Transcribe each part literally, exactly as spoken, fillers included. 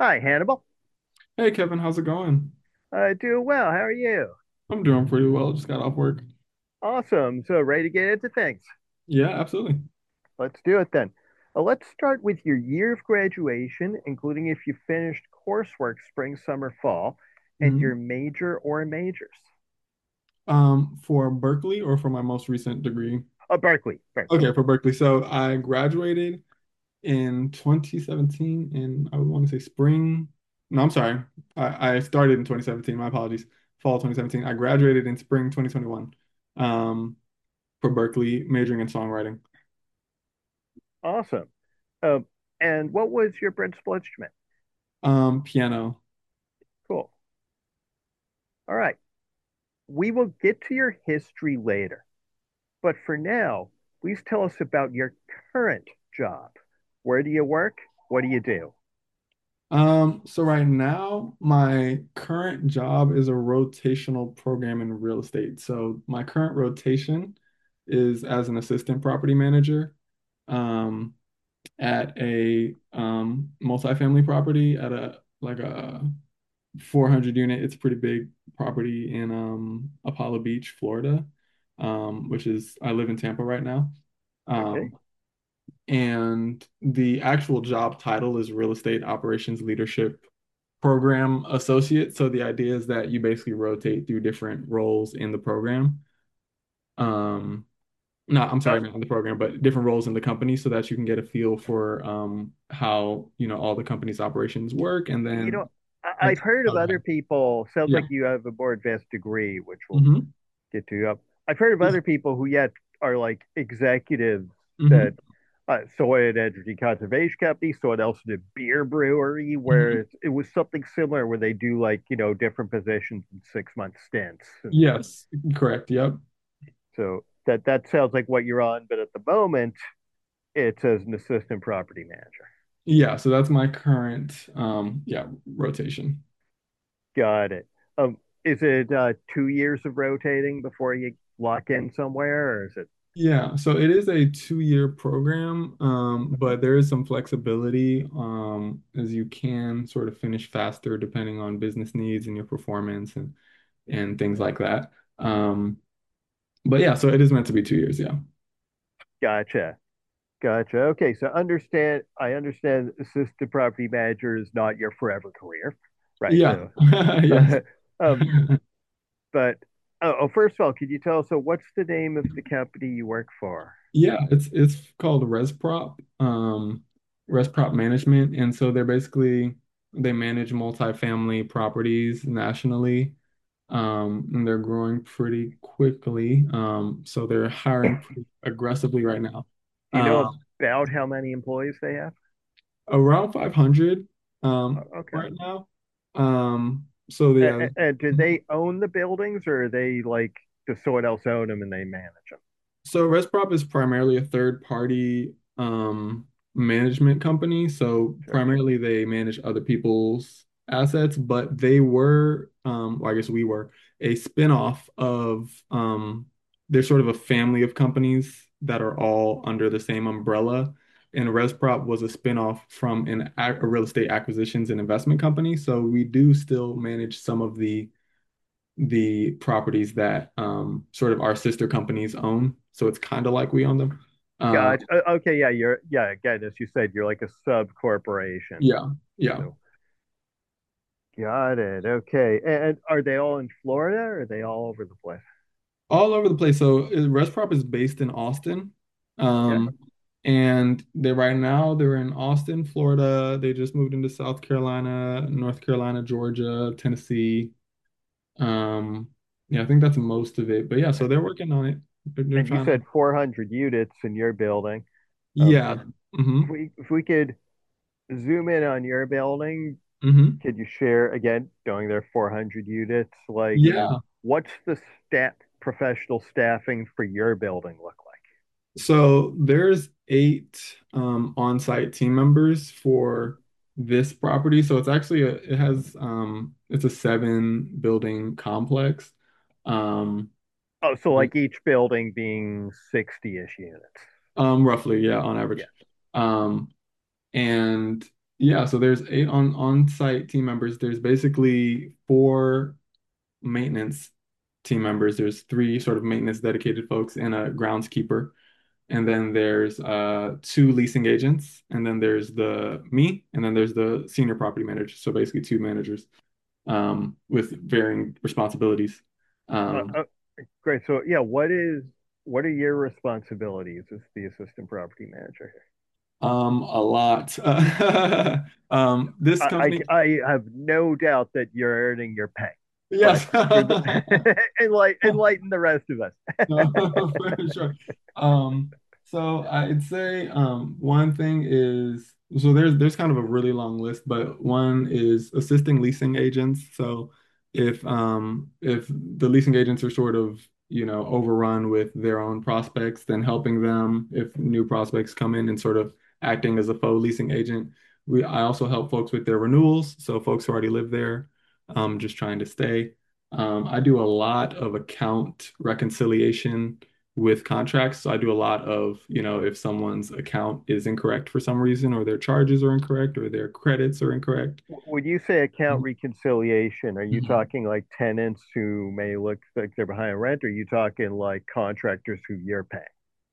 Hi, Hannibal. Hey Kevin, how's it going? Uh, doing well. How are you? I'm doing pretty well. Just got off work. Awesome. So, ready to get into things. Yeah, absolutely. Let's do it then. Uh, let's start with your year of graduation, including if you finished coursework spring, summer, fall, and Mhm. your major or majors. Um, for Berkeley or for my most recent degree? Oh, Berkeley. Berkeley. Okay, for Berkeley. So I graduated in twenty seventeen in I would want to say spring. No, I'm sorry. I, I started in twenty seventeen. My apologies. Fall twenty seventeen. I graduated in spring twenty twenty-one. Um, for Berkeley, majoring in songwriting. Awesome. Uh, and what was your principal instrument? Um, piano. Cool. All right. We will get to your history later, but for now, please tell us about your current job. Where do you work? What do you do? Um, so right now, my current job is a rotational program in real estate. So my current rotation is as an assistant property manager, um, at a um multifamily property at a like a four hundred unit. It's a pretty big property in um Apollo Beach, Florida, um, which is I live in Tampa right now. Okay. Um, and the actual job title is real estate operations leadership program associate. So the idea is that you basically rotate through different roles in the program. Um, no, I'm Uh, sorry, not in the program, but different roles in the company so that you can get a feel for um, how, you know, all the company's operations work and you then know, I- I've ex- heard of oh, go other ahead. people. Sounds Yeah. like you have a more advanced degree, which we'll Hmm. get to. Uh, I've heard of Yeah. other people who yet are like executives that Hmm. uh, soy and energy conservation company, someone else in a beer brewery, where Hmm. it's, it was something similar where they do like you know different positions in six month stints, and Yes, correct. Yep. so that that sounds like what you're on. But at the moment, it's as an assistant property manager. Yeah, so that's my current um yeah, rotation. Got it. Um, is it uh, two years of rotating before you lock in somewhere, or is it? Yeah, so it is a two-year program, um, but there is some flexibility, um, as you can sort of finish faster depending on business needs and your performance and and things like that. Um, but yeah, so it is meant to be two years, yeah. Gotcha. Gotcha. Okay, so understand. I understand assistant property manager is not your forever career, right? Yeah. So, Yes. uh, um, but oh, oh, first of all, could you tell us? So, what's the name of the company you work for? Yeah, it's it's called ResProp, um, ResProp Management, and so they're basically they manage multifamily properties nationally. Um, and they're growing pretty quickly. Um, so they're hiring pretty aggressively right now. Do you know Um, about how many employees they have? around five hundred O- um, Okay. right now. Um, so And, yeah, and do they own the buildings, or are they like does someone else own them and they manage them? so ResProp is primarily a third party um, management company. So Sure. primarily they manage other people's assets, but they were, um, well, I guess we were a spin-off of, um, they're sort of a family of companies that are all under the same umbrella. And ResProp was a spin-off from an, a a real estate acquisitions and investment company. So we do still manage some of the the properties that um, sort of our sister companies own. So it's kind of like we own them. Um, Gotcha. Uh, Okay, yeah, you're yeah, again, as you said, you're like a sub corporation. yeah, yeah, So got it. Okay. And are they all in Florida or are they all over the place? all over the place. So uh, ResProp is based in Austin, Okay. um, and they right now they're in Austin, Florida. They just moved into South Carolina, North Carolina, Georgia, Tennessee. Um, yeah, I think that's most of it. But yeah, so they're working on it. They're, they're And you trying to. said four hundred units in your building. Um, Yeah. Hmm. if we if we could zoom in on your building, Hmm. could you share again, knowing there are four hundred units, like Yeah. what's the stat professional staffing for your building look like? So there's eight um, on-site team members for this property. So it's actually a, it has um, it's a seven building complex. Um, Oh, so like each building being sixty-ish units. um, roughly, yeah, on Yeah. average. Um, and Yeah, so there's eight on on-site team members. There's basically four maintenance team members. There's three sort of maintenance dedicated folks and a groundskeeper. And then there's uh two leasing agents, and then there's the me, and then there's the senior property manager. So basically two managers um with varying responsibilities. Uh, Um uh, Great. So yeah, what is what are your responsibilities as the assistant property manager here? um a lot. Um this I, company, I, I have no doubt that you're earning your pay, but yes. for the enlighten, enlighten the rest of us. No, for sure. Um, so I'd say um, one thing is so there's there's kind of a really long list, but one is assisting leasing agents. So if um if the leasing agents are sort of, you know, overrun with their own prospects, then helping them if new prospects come in and sort of acting as a faux leasing agent. We I also help folks with their renewals, so folks who already live there, um, just trying to stay. Um, I do a lot of account reconciliation with contracts. So I do a lot of, you know, if someone's account is incorrect for some reason, or their charges are incorrect, or their credits are incorrect. When you say account reconciliation, are you Mhm. talking like tenants who may look like they're behind rent, or are you talking like contractors who you're paying?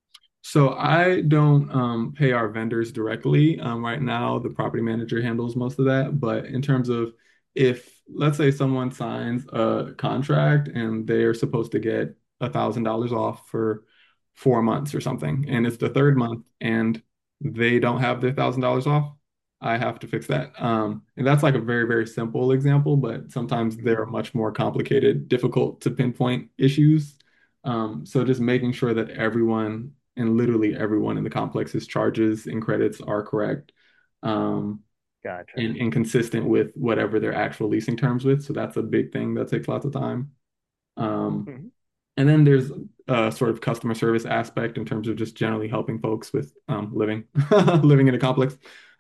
So I don't um, pay our vendors directly. Um, right now, the property manager handles most of that. But in terms of if, let's say, someone signs a contract and they are supposed to get a thousand dollars off for four months or something, and it's the third month and they don't have their thousand dollars off, I have to fix that. Um, and that's like a very, very simple example, but sometimes there are much more complicated, difficult to pinpoint issues. Um, so just making sure that everyone and literally everyone in the complex's charges and credits are correct, um, Gotcha. and, and consistent with whatever their actual leasing terms with. So that's a big thing that takes lots of time. Um, Mhm. and then there's a sort of customer service aspect in terms of just generally helping folks with um, living living in a complex.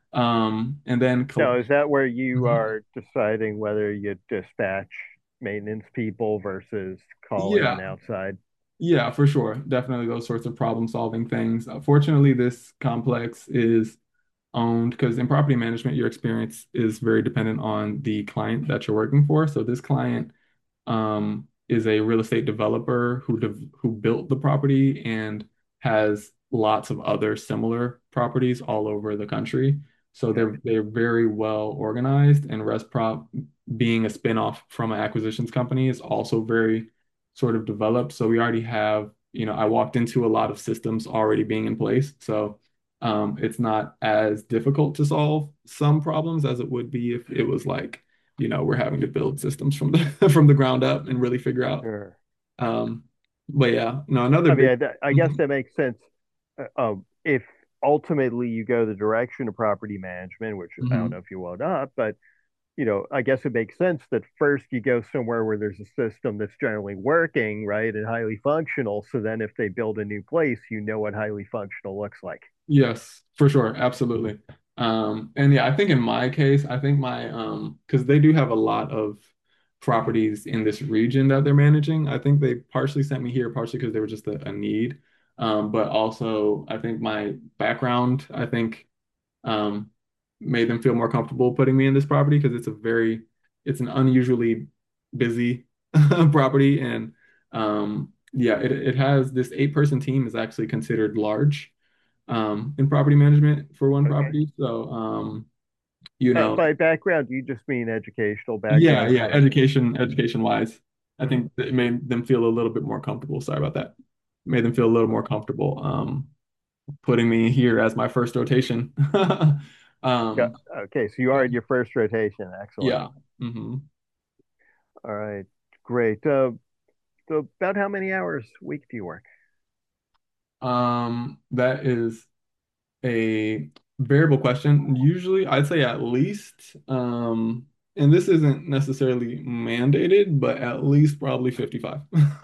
Um, and then Now, col- is that where you Mhm. are deciding whether you dispatch maintenance people versus calling in Yeah, outside? yeah, for sure. Definitely those sorts of problem solving things. Uh, fortunately, this complex is owned because in property management, your experience is very dependent on the client that you're working for. So this client um, is a real estate developer who dev who built the property and has lots of other similar properties all over the country. So Okay. they're they're very well organized, and ResProp, being a spinoff from an acquisitions company, is also very sort of developed. So we already have, you know, I walked into a lot of systems already being in place. So um, it's not as difficult to solve some problems as it would be if it was like, you know, we're having to build systems from the from the ground up and really figure out. Sure. Um, but yeah, no, another I mean, big. I, I guess Mhm. that makes sense. Uh, um, if ultimately you go the direction of property management, which I don't know Mhm. if you will or not, but you know, I guess it makes sense that first you go somewhere where there's a system that's generally working, right, and highly functional. So then if they build a new place, you know what highly functional looks like. Yes, for sure, absolutely. Um, and yeah, I think in my case, I think my um, because they do have a lot of properties in this region that they're managing. I think they partially sent me here, partially because they were just a, a need. Um, but also I think my background, I think um, made them feel more comfortable putting me in this property because it's a very, it's an unusually busy property. And um, yeah, it, it has this eight person team is actually considered large um, in property management for one Okay. property. So, um, you Uh, know, by background, do you just mean educational yeah, background yeah, for? education, education wise, I Mhm. think it made them feel a little bit more comfortable. Sorry about that. Made them feel a little more comfortable um, putting me here as my first rotation. Yeah. Um, Okay. So you are in your first rotation. Excellent. yeah. hmm All right. Great. Uh, so about how many hours a week do you work? Um, that is a variable question. Usually, I'd say at least, um, and this isn't necessarily mandated, but at least probably fifty-five.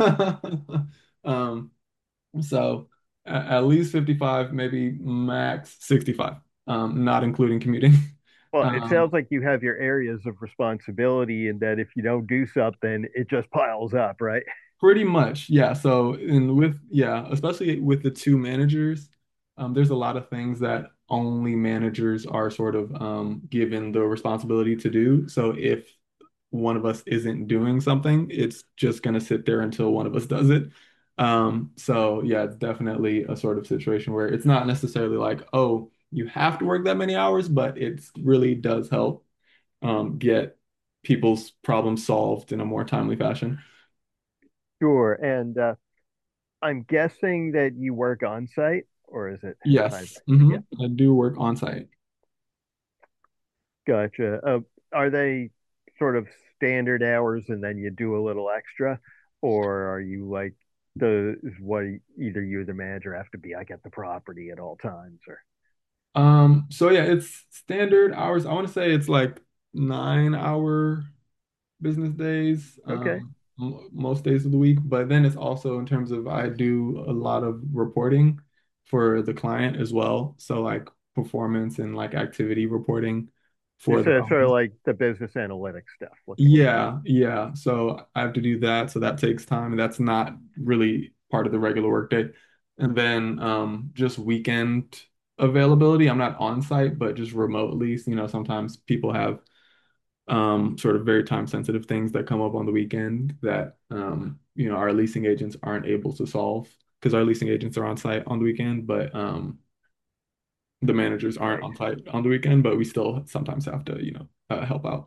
Um, so a- at least fifty-five, maybe max sixty-five, um, not including commuting. Well, it Um, sounds like you have your areas of responsibility, and that if you don't do something, it just piles up, right? Pretty much, yeah. So, and with, yeah, especially with the two managers, um, there's a lot of things that only managers are sort of um, given the responsibility to do. So if one of us isn't doing something, it's just going to sit there until one of us does it. Um, so yeah, it's definitely a sort of situation where it's not necessarily like, oh, you have to work that many hours, but it really does help um, get people's problems solved in a more timely fashion. Sure. And uh, I'm guessing that you work on site, or is it hybrid? Yes, Yeah, hmm I do work on site. gotcha. Uh, are they sort of standard hours and then you do a little extra, or are you like the is what either you or the manager have to be like at the property at all times, or Um, so yeah, it's standard hours. I want to say it's like nine hour business days, okay, um, m most days of the week. But then it's also in terms of I do a lot of reporting for the client as well. So like performance and like activity reporting for just the uh, sort of company. like the business analytics stuff, looking at the Yeah, yeah. So I have to do that. So that takes time, and that's not really part of the regular workday. And then um, just weekend availability. I'm not on site, but just remotely. You know, sometimes people have um, sort of very time sensitive things that come up on the weekend that um, you know our leasing agents aren't able to solve because our leasing agents are on site on the weekend, but um, the managers aren't right, on site on the weekend. But we still sometimes have to, you know, uh, help out.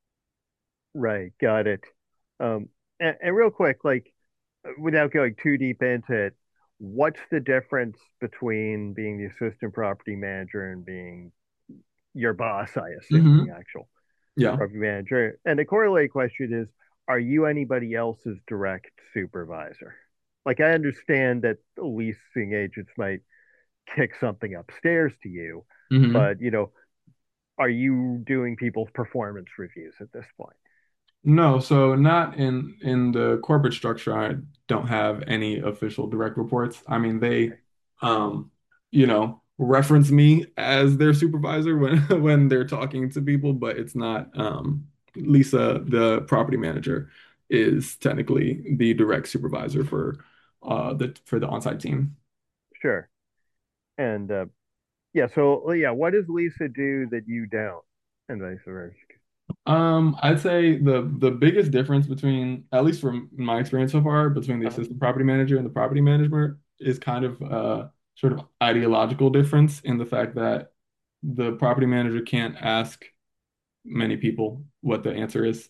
right, got it. Um, and, and real quick, like without going too deep into it, what's the difference between being the assistant property manager and being your boss, I assume, the Hmm. actual Yeah. property manager? And the corollary question is, are you anybody else's direct supervisor? Like, I understand that leasing agents might kick something upstairs to you, Hmm. but, you know, are you doing people's performance reviews at this point? No, so not in in the corporate structure. I don't have any official direct reports. I mean, they, Okay. um, you know, reference me as their supervisor when when they're talking to people, but it's not. Um, Lisa, the property manager, is technically the direct supervisor for uh the for the on-site team. Sure. And uh, yeah, so yeah, what does Lisa do that you don't? And vice versa. Um, I'd say the the biggest difference between, at least from my experience so far, between the Uh-huh. assistant property manager and the property manager is kind of uh sort of ideological difference in the fact that the property manager can't ask many people what the answer is.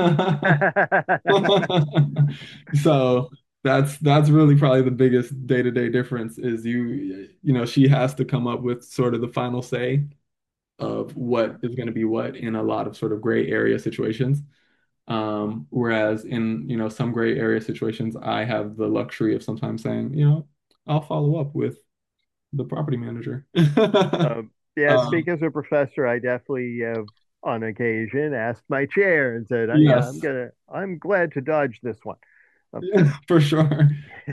So that's that's really probably the biggest day-to-day difference is you you know she has to come up with sort of the final say of what is going to be what in a lot of sort of gray area situations. Um, whereas in, you know, some gray area situations, I have the luxury of sometimes saying, you know, I'll follow up with the property manager. Um, yeah, Um, speaking as a professor, I definitely have on occasion asked my chair and said, "Yeah, I'm yes, gonna, I'm glad to dodge this one." Um, yeah, for sure.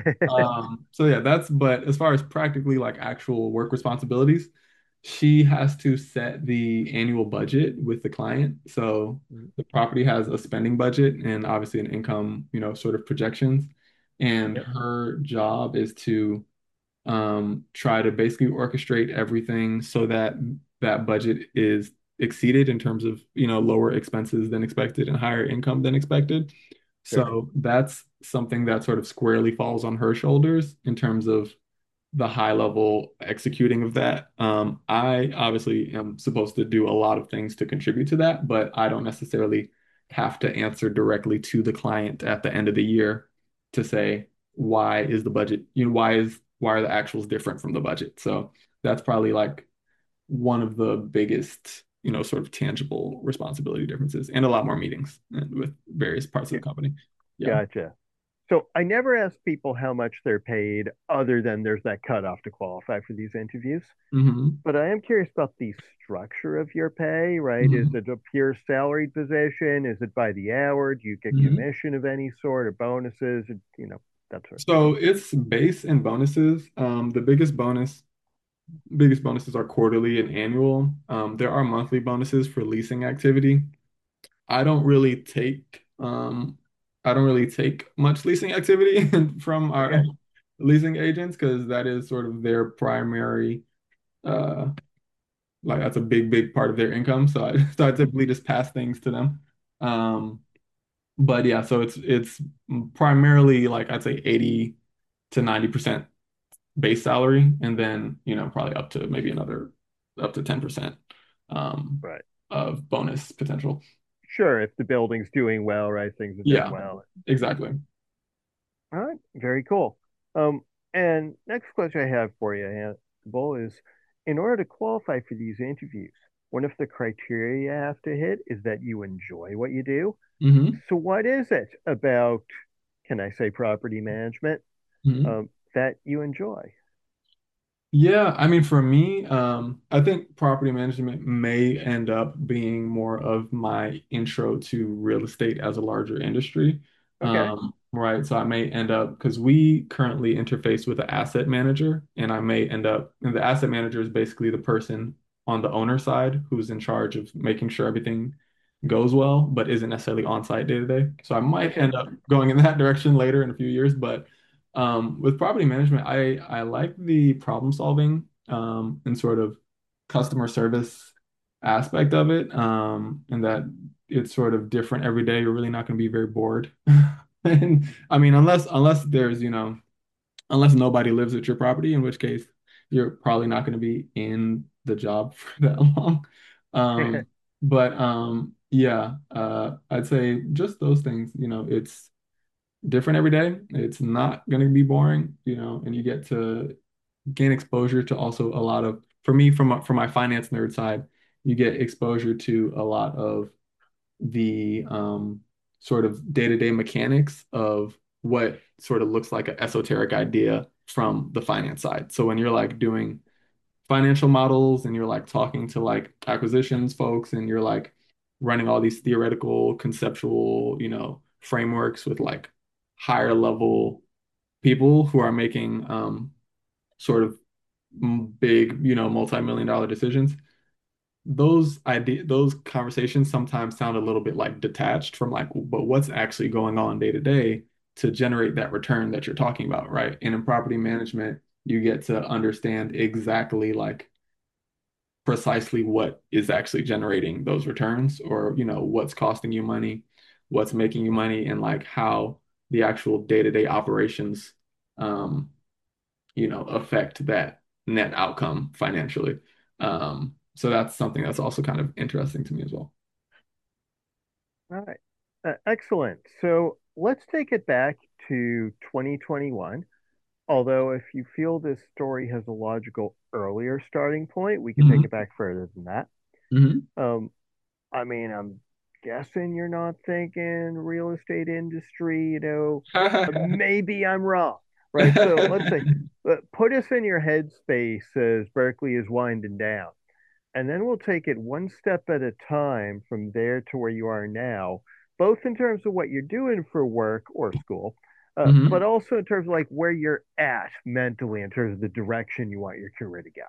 Um, so yeah, that's, but as far as practically like actual work responsibilities, she has to set the annual budget with the client. So the property has a spending budget and obviously an income, you know, sort of projections. And Yep, her job is to um, try to basically orchestrate everything so that that budget is exceeded in terms of, you know, lower expenses than expected and higher income than expected. sure. So that's something that sort of squarely falls on her shoulders in terms of the high level executing of that. Um, I obviously am supposed to do a lot of things to contribute to that, but I don't necessarily have to answer directly to the client at the end of the year to say why is the budget, you know, why is why are the actuals different from the budget? So that's probably like one of the biggest, you know, sort of tangible responsibility differences and a lot more meetings and with various parts of Yeah, the company. Yeah. gotcha. So I never ask people how much they're paid, other than there's that cutoff to qualify for these interviews. Hmm. But I am curious about the structure of your pay, right? Is Hmm. it a pure salaried position? Is it by the hour? Do you get Hmm. commission of any sort or bonuses? You know, that sort of thing. So it's base and bonuses. Um, the biggest bonus, biggest bonuses are quarterly and annual. Um, there are monthly bonuses for leasing activity. I don't really take um, I don't really take much leasing activity from our Okay. leasing agents because that is sort of their primary uh, Like that's a big, big part of their income. So I so I typically just pass things to them. Um, but yeah, so it's it's primarily like I'd say eighty to ninety percent base salary, and then you know probably up to maybe another up to ten percent um, Right. of bonus potential. Sure, if the building's doing well, right, things are doing Yeah, well. exactly. All right, very cool. Um, and next question I have for you, Hannibal, is in order to qualify for these interviews, one of the criteria you have to hit is that you enjoy what you do. Hmm. So, what is it about, can I say, property management, Hmm. um, that you enjoy? Yeah, I mean, for me, um, I think property management may end up being more of my intro to real estate as a larger industry. Okay. Um, right. So I may end up because we currently interface with an asset manager, and I may end up, and the asset manager is basically the person on the owner side who's in charge of making sure everything goes well, but isn't necessarily on site day to day. So I might Okay. end up going in that direction later in a few years, but. Um, with property management, I I like the problem solving um, and sort of customer service aspect of it, um, and that it's sort of different every day. You're really not going to be very bored. And I mean, unless unless there's, you know, unless nobody lives at your property, in which case you're probably not going to be in the job for that long. Um, but um, yeah, uh, I'd say just those things, you know, it's different every day. It's not going to be boring, you know, and you get to gain exposure to also a lot of, for me, from from my finance nerd side, you get exposure to a lot of the um, sort of day-to-day mechanics of what sort of looks like an esoteric idea from the finance side. So when you're like doing financial models and you're like talking to like acquisitions folks and you're like running all these theoretical, conceptual, you know, frameworks with like higher level people who are making um, sort of big, you know, multi-million dollar decisions. Those idea, those conversations sometimes sound a little bit like detached from like, but what's actually going on day to day to generate that return that you're talking about, right? And in property management, you get to understand exactly like precisely what is actually generating those returns or, you know, what's costing you money, what's making you money, and like how the actual day-to-day operations, um, you know, affect that net outcome financially. Um, so that's something that's also kind of interesting to me as well. All right. Uh, excellent. So let's take it back to twenty twenty-one. Although, if you feel this story has a logical earlier starting point, we could take Hmm. it back further than that. Hmm. Um, I mean, I'm guessing you're not thinking real estate industry, you know, uh, maybe I'm wrong, right? So let's say, uh, put us in your headspace as Berkeley is winding down, and then we'll take it one step at a time from there to where you are now, both in terms of what you're doing for work or school, uh, but Hmm. also in terms of like where you're at mentally in terms of the direction you want your career to go.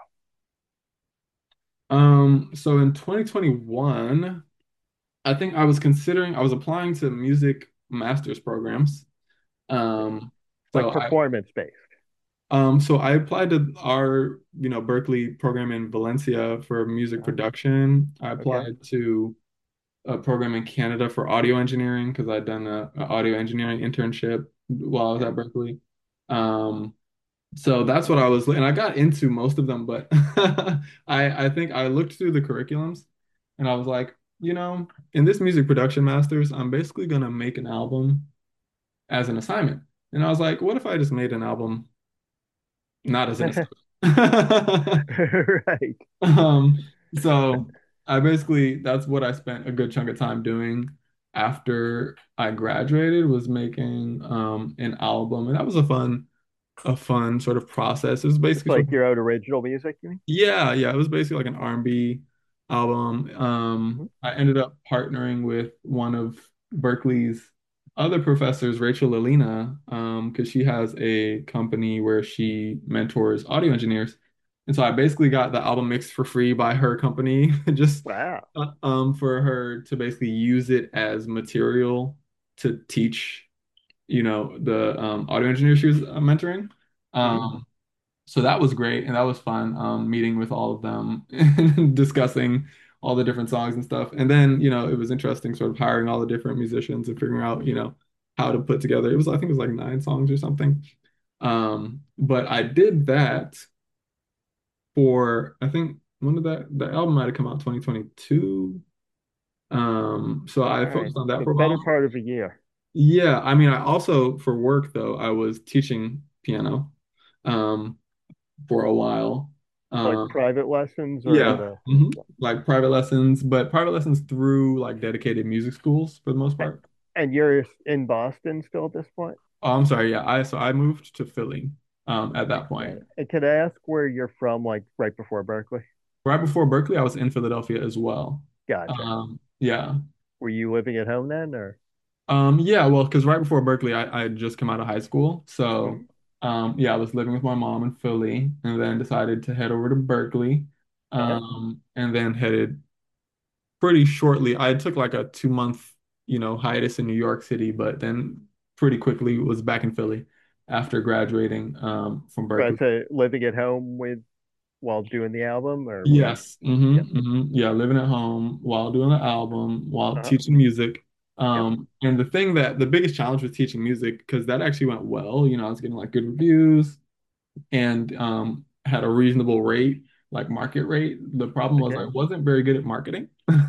Um, so in twenty twenty-one, I think I was considering, I was applying to music master's programs. Um, so Like I performance based. Um, so I applied to our, you know, Berkeley program in Valencia for music Uh, production. I okay. applied to a program in Canada for audio engineering because I'd done a, a audio engineering internship while I was Okay. at Berkeley. Um, so that's what I was, and I got into most of them, but I I think I looked through the curriculums and I was like, you know, in this music production master's, I'm basically gonna make an album as an assignment. And I was like, what if I just made an album not as an assignment? Right. Um, so I basically that's what I spent a good chunk of time doing after I graduated was making um an album, and that was a fun a fun sort of process. It was It's basically sort like of your own original music, you mean? yeah, yeah, it was basically like an R and B album. Um, Mhm. I ended up partnering with one of Berkeley's other professors, Rachel Lalina, um, because she has a company where she mentors audio engineers. And so I basically got the album mixed for free by her company, just Wow. uh, um, for her to basically use it as material to teach, you know, the um, audio engineer she was uh, mentoring. Mhm. Um, so that was great and that was fun, um, meeting with all of them and discussing all the different songs and stuff. And then, you know, it was interesting sort of hiring all the different musicians and figuring out, you know, how to put together. It was, I think it was like nine songs or something. Um, but I did that for, I think, when did that, the album might have come out twenty twenty-two. Um, so All I right. focused on that The for a better while. part of a year. Yeah, I mean, I also, for work though, I was teaching piano, um, for a while. Like Um, private lessons or at Yeah. a hmm Like private lessons, but private lessons through like dedicated music schools for the most part. and you're in Boston still at this point? Oh, I'm sorry. Yeah. I so I moved to Philly um at that Got point. it. And could I ask where you're from, like right before Berkeley? Right before Berkeley, I was in Philadelphia as well. Gotcha. Um, yeah. Were you living at home then, or? Um, yeah, well, because right before Berkeley, I, I had just come out of high school. So Mhm. um yeah, I was living with my mom in Philly and then decided to head over to Berkeley. Okay. Um, and then headed pretty shortly. I took like a two month, you know, hiatus in New York City, but then pretty quickly was back in Philly after graduating um, from But Berkeley. to living at home with while doing the album, or were you? Yes. hmm Yep. hmm Yeah, living at home while doing the album, while Uh-huh. teaching music. Yep. Um, and the thing that the biggest challenge with teaching music, because that actually went well, you know, I was getting like good reviews and um, had a reasonable rate, like market rate. The problem was I Okay. wasn't very good at marketing.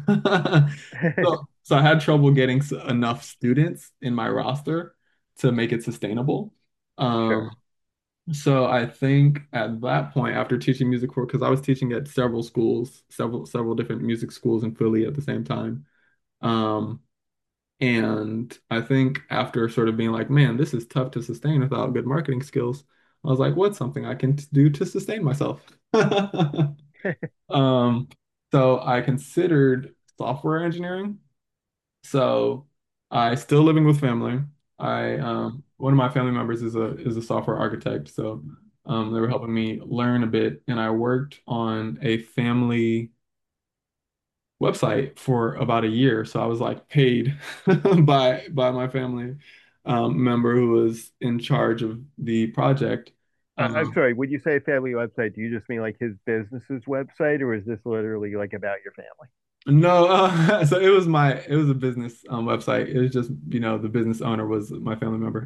So, so I had trouble getting s- enough students in my roster to make it sustainable. Um, Sure. so I think at that point, after teaching music for, because I was teaching at several schools, several several different music schools in Philly at the same time. Um, and I think after sort of being like, man, this is tough to sustain without good marketing skills, I was like, what's something I can t- do to sustain myself? Um, so I considered software engineering. So I still living with family. I um, one of my family members is a is a software architect, so um, they were helping me learn a bit, and I worked on a family website for about a year. So I was like paid by by my family um, member who was in charge of the project. I- I'm Um, sorry. When you say family website, do you just mean like his business's website, or is this literally like about your family? no, uh, so it was my it was a business um, website. It was just, you know, the business owner was my family member.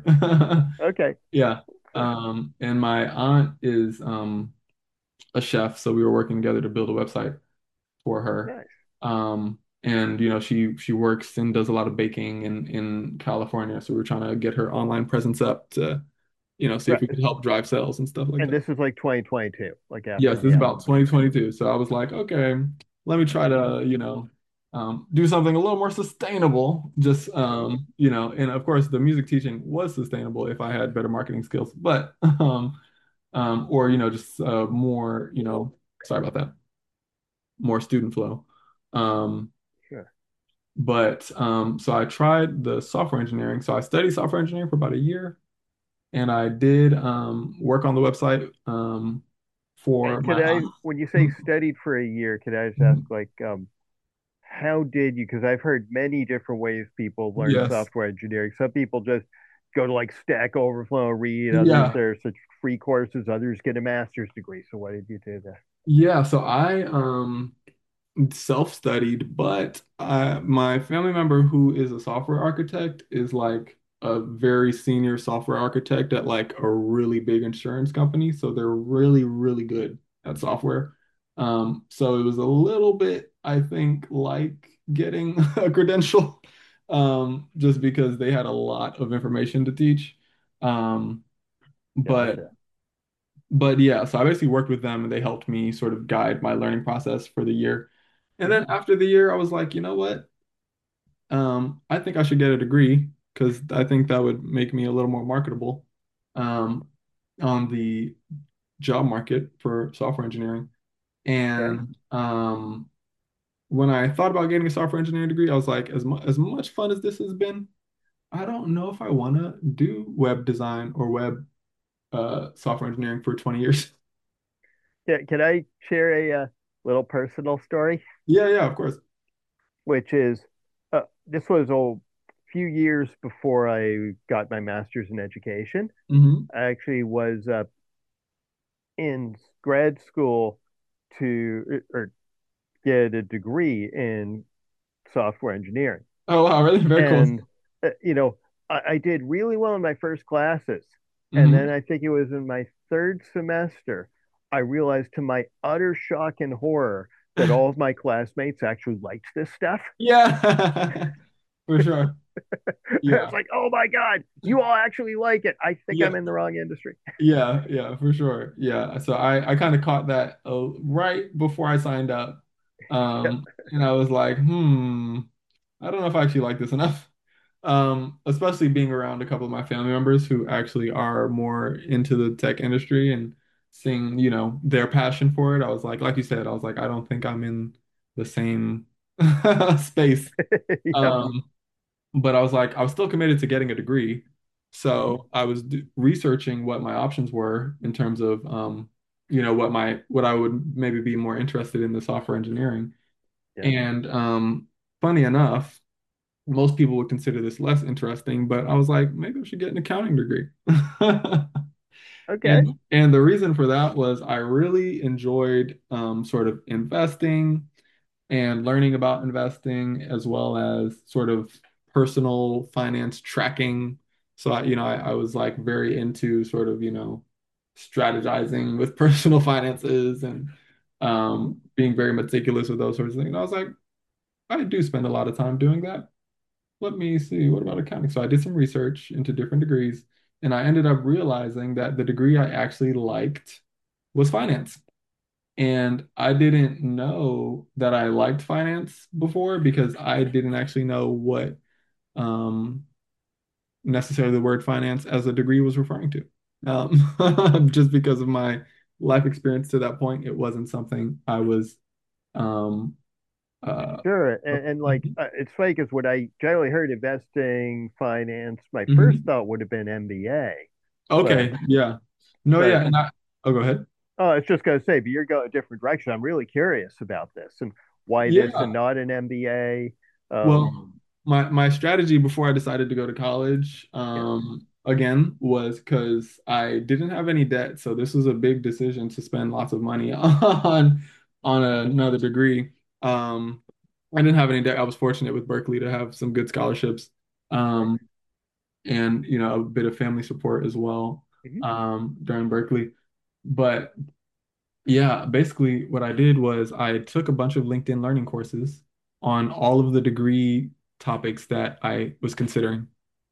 Okay. Yeah. Cool. Um, and my aunt is um, a chef, so we were working together to build a website for her. Nice. Um, and you know, she she works and does a lot of baking in in California, so we were trying to get her online presence up to, you know, see if Right. we could help drive sales and stuff like And that. this is like twenty twenty-two, like after Yes, the this is about album came out. twenty twenty-two. So I was like, okay, let me try to, you know, um, do something a little more sustainable. Just, Mhm. um, you know, and of course, the music teaching was sustainable if I had better marketing skills, but, um, um, or, you know, just uh, more, you know, sorry about that, more student flow. Um, Sure. but um, so I tried the software engineering. So I studied software engineering for about a year, and I did um, work on the website um, Uh, for Could my I, aunt. when you say studied for a year, could I just ask, Mhm. like, um, how did you? Because I've heard many different ways people learn Yes. software engineering. Some people just go to like Stack Overflow, read. Others, Yeah. there's such free courses. Others get a master's degree. So what did you do there? Yeah. So I um self-studied, but uh, my family member who is a software architect is like a very senior software architect at like a really big insurance company. So they're really, really good at software. Um, so it was a little bit, I think, like getting a credential, um, just because they had a lot of information to teach. Um, but Gotcha. but yeah, so I basically worked with them and they helped me sort of guide my learning process for the year. And then Mhm. after the year, I was like, you know what? Um, I think I should get a degree because I think that would make me a little more marketable um, on the job market for software engineering. Okay. And um, when I thought about getting a software engineering degree, I was like, as mu as much fun as this has been, I don't know if I want to do web design or web uh, software engineering for twenty years. Can, can I share a uh, little personal story, Yeah, yeah, of course. which is uh, this was a few years before I got my master's in education. hmm I actually was uh, in grad school to or get a degree in software engineering. Oh wow, really? Very cool. And, uh, you know, I, I did really well in my first classes. And then Hmm. I think it was in my third semester, I realized to my utter shock and horror that all of my classmates actually liked this stuff. Yeah, for sure. It's Yeah, like, oh my God, you all actually like it. I think I'm yeah, in the wrong industry. yeah, yeah, for sure. Yeah. So I I kind of caught that uh, right before I signed up. Um, and I was like, hmm, I don't know if I actually like this enough. Um, especially being around a couple of my family members who actually are more into the tech industry and seeing, you know, their passion for it. I was like, like you said, I was like, I don't think I'm in the same space. Yep. Um, but I was like, I was still committed to getting a degree. Hmm. So I was d researching what my options were in terms of, um, you know, what my what I would maybe be more interested in the software engineering. Yeah. And um, funny enough, most people would consider this less interesting, but I was like, maybe I should get an accounting degree. Okay. And and the reason for that was I really enjoyed um, sort of investing and learning about investing as well as sort of personal finance tracking. So I, you know, I, I was like very into sort of, you know, strategizing with personal finances and Hmm. um, being very meticulous with those sorts of things. And I was like, I do spend a lot of time doing that. Let me see, what about accounting? So I did some research into different degrees, and I ended up realizing that the degree I actually liked was finance. And I didn't know that I liked finance before because I didn't actually know what um, necessarily the word finance as a degree was referring to. Um, just because of my life experience to that point, it wasn't something I was um, uh, Sure. And, and like, uh, it's funny because when I generally heard investing, finance, my first mhm. thought would have been M B A. But, Okay, yeah. No, yeah, but, and I, oh, go ahead. oh, I was just going to say, but you're going a different direction. I'm really curious about this and why this and Yeah. not an M B A. Um, Well, my my strategy before I decided to go to college, yeah. um, again, was because I didn't have any debt, so this was a big decision to spend lots of money on on another degree. Um, I didn't have any debt. I was fortunate with Berkeley to have some good scholarships, Right. um, and you know, a bit of family support as well, Mhm. um, during Berkeley. But yeah, basically what I did was I took a bunch of LinkedIn learning courses on all of the degree topics that I was considering.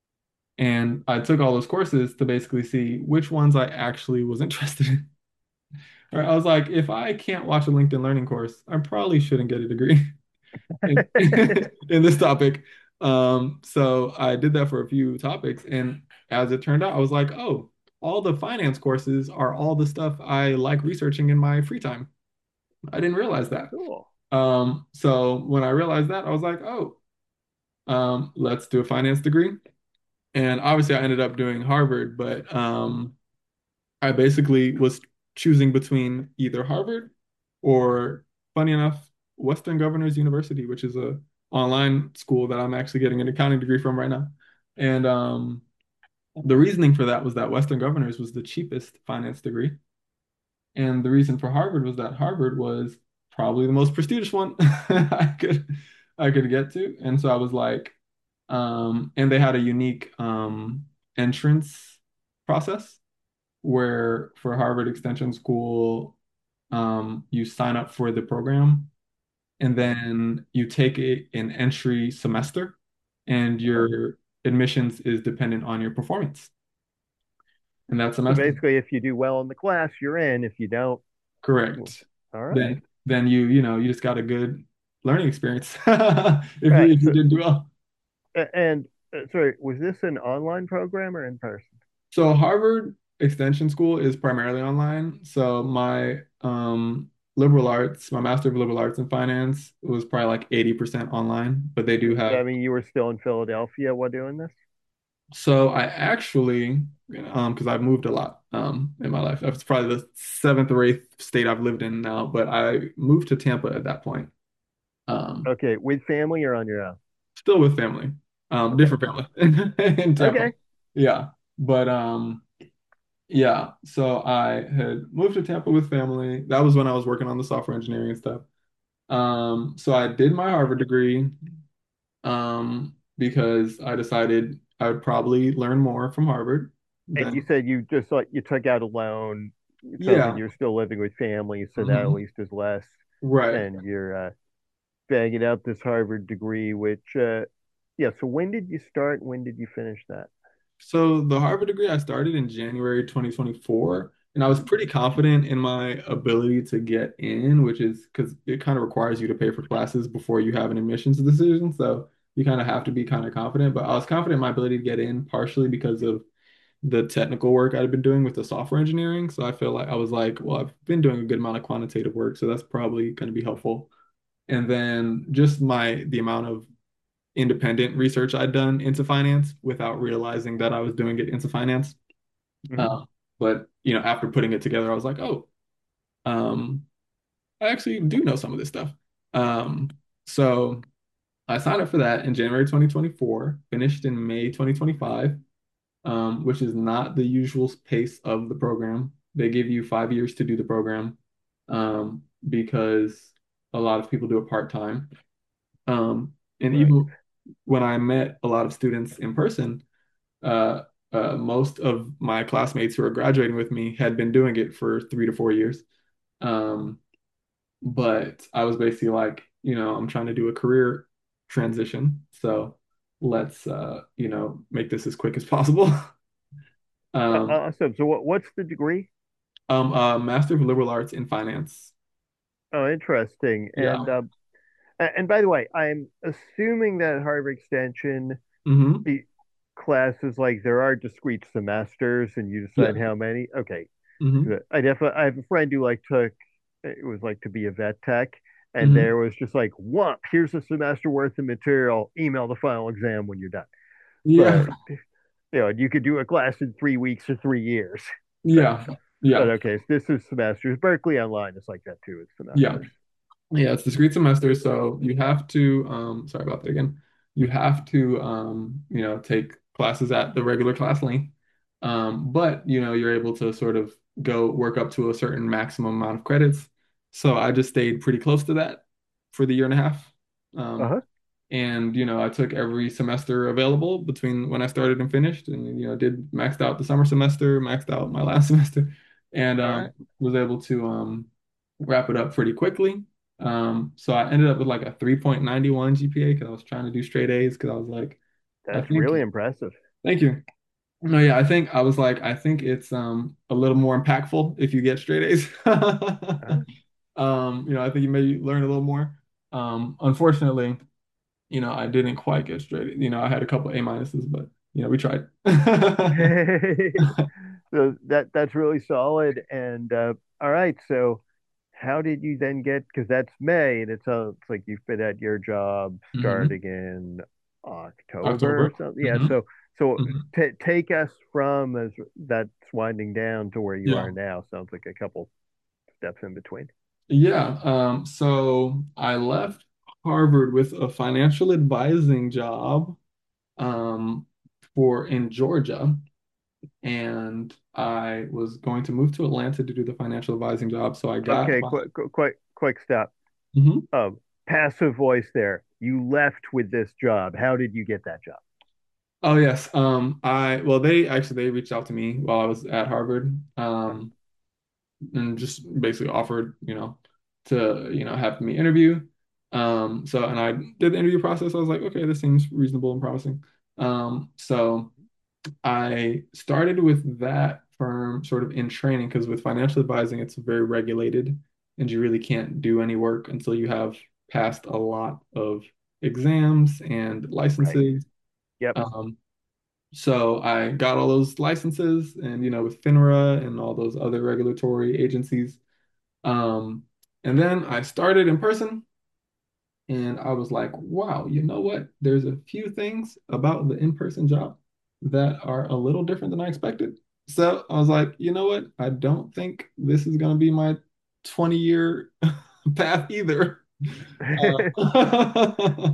And I took all those courses to basically see which ones I actually was interested in. Or I was like, if I can't watch a LinkedIn learning course, I probably shouldn't get a degree in, in this topic. Um, so I did that for a few topics. And as it turned out, I was like, oh, all the finance courses are all the stuff I like researching in my free time. I didn't realize that. Cool. Um, so when I realized that, I was like, oh, um, let's do a finance degree. And obviously, I ended up doing Harvard, but um, I basically was choosing between either Harvard or, funny enough, Western Governors University, which is a online school that I'm actually getting an accounting degree from right now. And um, the reasoning for that was that Western Governors was the cheapest finance degree. And the reason for Harvard was that Harvard was probably the most prestigious one I could I could get to. And so I was like, um, and they had a unique um, entrance process where for Harvard Extension School, um, you sign up for the program and Okay. then you take a, an entry semester, and Okay. your admissions is dependent on your performance in that So semester. basically, if you do well in the class, you're in. If you don't, Correct. all right. Then then you you know you just got a good learning experience if you Right. if you So, did do well. and uh, sorry, was this an online program or in person? So Harvard Extension School is primarily online. So my um liberal arts, my Master of Liberal Arts in Finance was probably like eighty percent online, but they do So, I have. mean, you were still in Philadelphia while doing this? So I actually, um, because I've moved a lot um in my life. That's probably the seventh or eighth state I've lived in now, but I moved to Tampa at that point. Um, Okay, with family or on your own? Still with family, um, Okay. different family in Tampa. Okay. Yeah, but um, Yeah, so I had moved to Tampa with family. That was when I was working on the software engineering and stuff. Um, so I did my Harvard degree, um, because I decided I would probably learn more from Harvard And you than, said you just like you took out a loan. It sounds like yeah, you're still living with family, so that at hmm least is less. right. And you're uh, banging out this Harvard degree, which, uh, yeah. So when did you start? When did you finish that? So the Harvard degree I started in January twenty twenty-four, and I was pretty confident in my ability to get in, which is because it kind of requires you to pay for classes before you have an admissions decision. So you kind of have to be kind of confident. But I was confident in my ability to get in partially because of the technical work I'd been doing with the software engineering. So I feel like I was like, well, I've been doing a good amount of quantitative work, so that's probably going to be helpful. And then just my the amount of independent research I'd done into finance without realizing that I was doing it into finance. Hmm. Uh, but you know, after putting it together, I was like, oh, um, I actually do know some of this stuff. Um, so I signed up for that in January twenty twenty-four, finished in May twenty twenty-five, um, which is not the usual pace of the program. They give you five years to do the program, um, because a lot of people do it part-time. Um, and Right. even when I met a lot of students in person, uh, uh, most of my classmates who are graduating with me had been doing it for three to four years. Um, but I was basically like, you know, I'm trying to do a career transition, so let's uh, you know, make this as quick as possible. Uh, Um, awesome. So what, what's the degree? um, uh, Master of Liberal Arts in Finance. Oh, interesting. And Yeah. um, a- and by the way, I'm assuming that Harvard Extension Hmm. the classes like there are discrete semesters and you Yeah. decide how many. Okay. Hmm. Good. I definitely I have a friend who like took it was like to be a vet tech, and Hmm. there was just like, whump, here's a semester worth of material, email the final exam when you're done. Yeah. But you know, you could do a class in three weeks or three years. But Yeah. but Yeah. okay, so this is semesters. Berkeley Online is like that too. It's Yeah. semesters. Yeah, it's discrete semester, so you have to, um, sorry about that again. You have to, um, you know, take classes at the regular class length. Um, but, you know, you're able to sort of go work up to a certain maximum amount of credits. So I just stayed pretty close to that for the year and a half. Um, Uh-huh. and, you know, I took every semester available between when I started and finished, and, you know, did maxed out the summer semester, maxed out my last semester, and All um, right. was able to um, wrap it up pretty quickly. Um, so I ended up with like a three point nine one G P A because I was trying to do straight A's because I was like, I That's think, really impressive. thank you. No, yeah, I think I was like, I think it's um a little more impactful if you get straight A's. Uh, Um, you know, I think you may learn a little more. Um, unfortunately, you know, I didn't quite get straight. You know, I had a couple A minuses, but you know, we tried. so that that's really solid. And uh, all right, so how did you then get? Because that's May, and it's, uh, it's like you've been at your job Hmm. starting in October or October. something. Yeah. Hmm. So so Hmm. t take us from as that's winding down to where you Yeah. are now. Sounds like a couple steps in between. Yeah, um, so I left Harvard with a financial advising job, um, for in Georgia, and I was going to move to Atlanta to do the financial advising job. So I got Okay, my, quick, quick, quick stop. Mhm. Um, passive voice there. You left with this job. How did you get that job? Oh yes, um, I well they actually they reached out to me while I was at Harvard, um, and just basically offered, you know, to, you know, have me interview. Um, so and I did the interview process. I was like, okay, this seems reasonable and promising. Um, so I started with that firm sort of in training because with financial advising, it's very regulated and you really can't do any work until you have passed a lot of exams and Right. licenses. Yep. Um, so I got all those licenses and, you know, with FINRA and all those other regulatory agencies. Um, and then I started in person and I was like, wow, you know what? There's a few things about the in-person job that are a little different than I expected. So I was like, you know what? I don't think this is going to be my twenty year path either. Uh,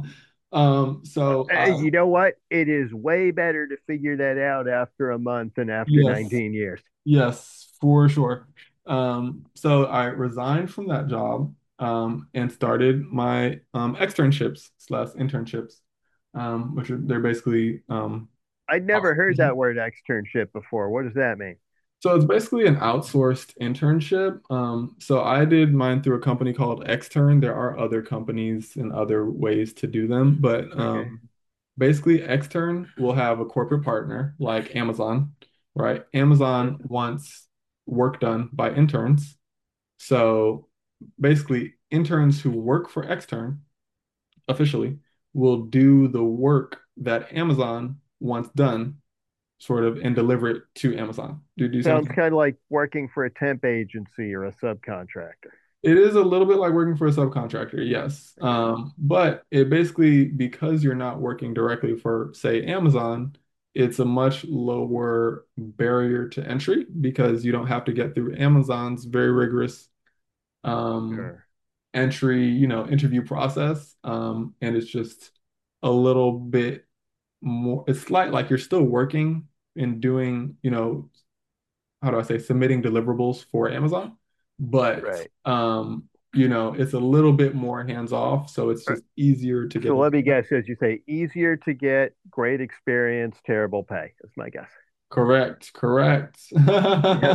Um, so Uh, I, you know what? It is way better to figure that out after a month than after yes, nineteen years. yes, for sure. Um, so I resigned from that job, um, and started my um, externships slash internships, um, which are they're basically um, I'd never heard that word externship before. What does that mean? so it's basically an outsourced internship. Um, so I did mine through a company called Extern. There are other companies and other ways to do them, but Okay. um, basically Extern will have a corporate partner like Amazon, right? Amazon wants work done by interns. So basically, interns who work for Extern officially will do the work that Amazon wants done, sort of, and deliver it to Amazon. Do, do you see what I'm Sounds saying? kind of like working for a temp agency or a subcontractor. It is a little bit like working for a subcontractor, yes. Okay. Um, but it basically, because you're not working directly for, say, Amazon, it's a much lower barrier to entry because you don't have to get through Amazon's very rigorous um, Sure. entry, you know, interview process. Um, and it's just a little bit more, it's slight like you're still working and doing, you know, how do I say, submitting deliverables for Amazon, but Right. um, you know, it's a little bit more hands off, so it's Uh, just easier to get So the let me work done. guess, as you say, easier to get, great experience, terrible pay. That's my guess. Correct, correct. Yep.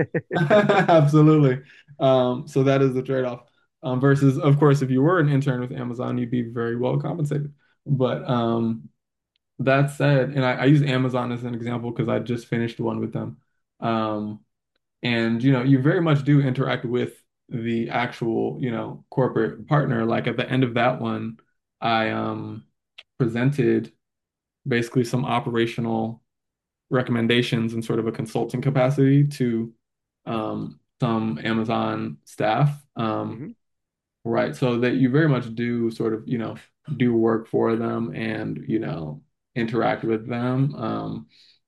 Absolutely. Um, so that is the trade-off. Um, versus, of course, if you were an intern with Amazon, you'd be very well compensated. But um, that said, and I, I use Amazon as an example because I just finished one with them. Um, And you know, you very much do interact with the actual, you know, corporate partner. Like at the end of that one, I um presented basically some operational recommendations in sort of a consulting capacity to um some Amazon staff. Um, hmm right. So that you very much do sort of, you know, do work for them and, you know, interact with them. Um,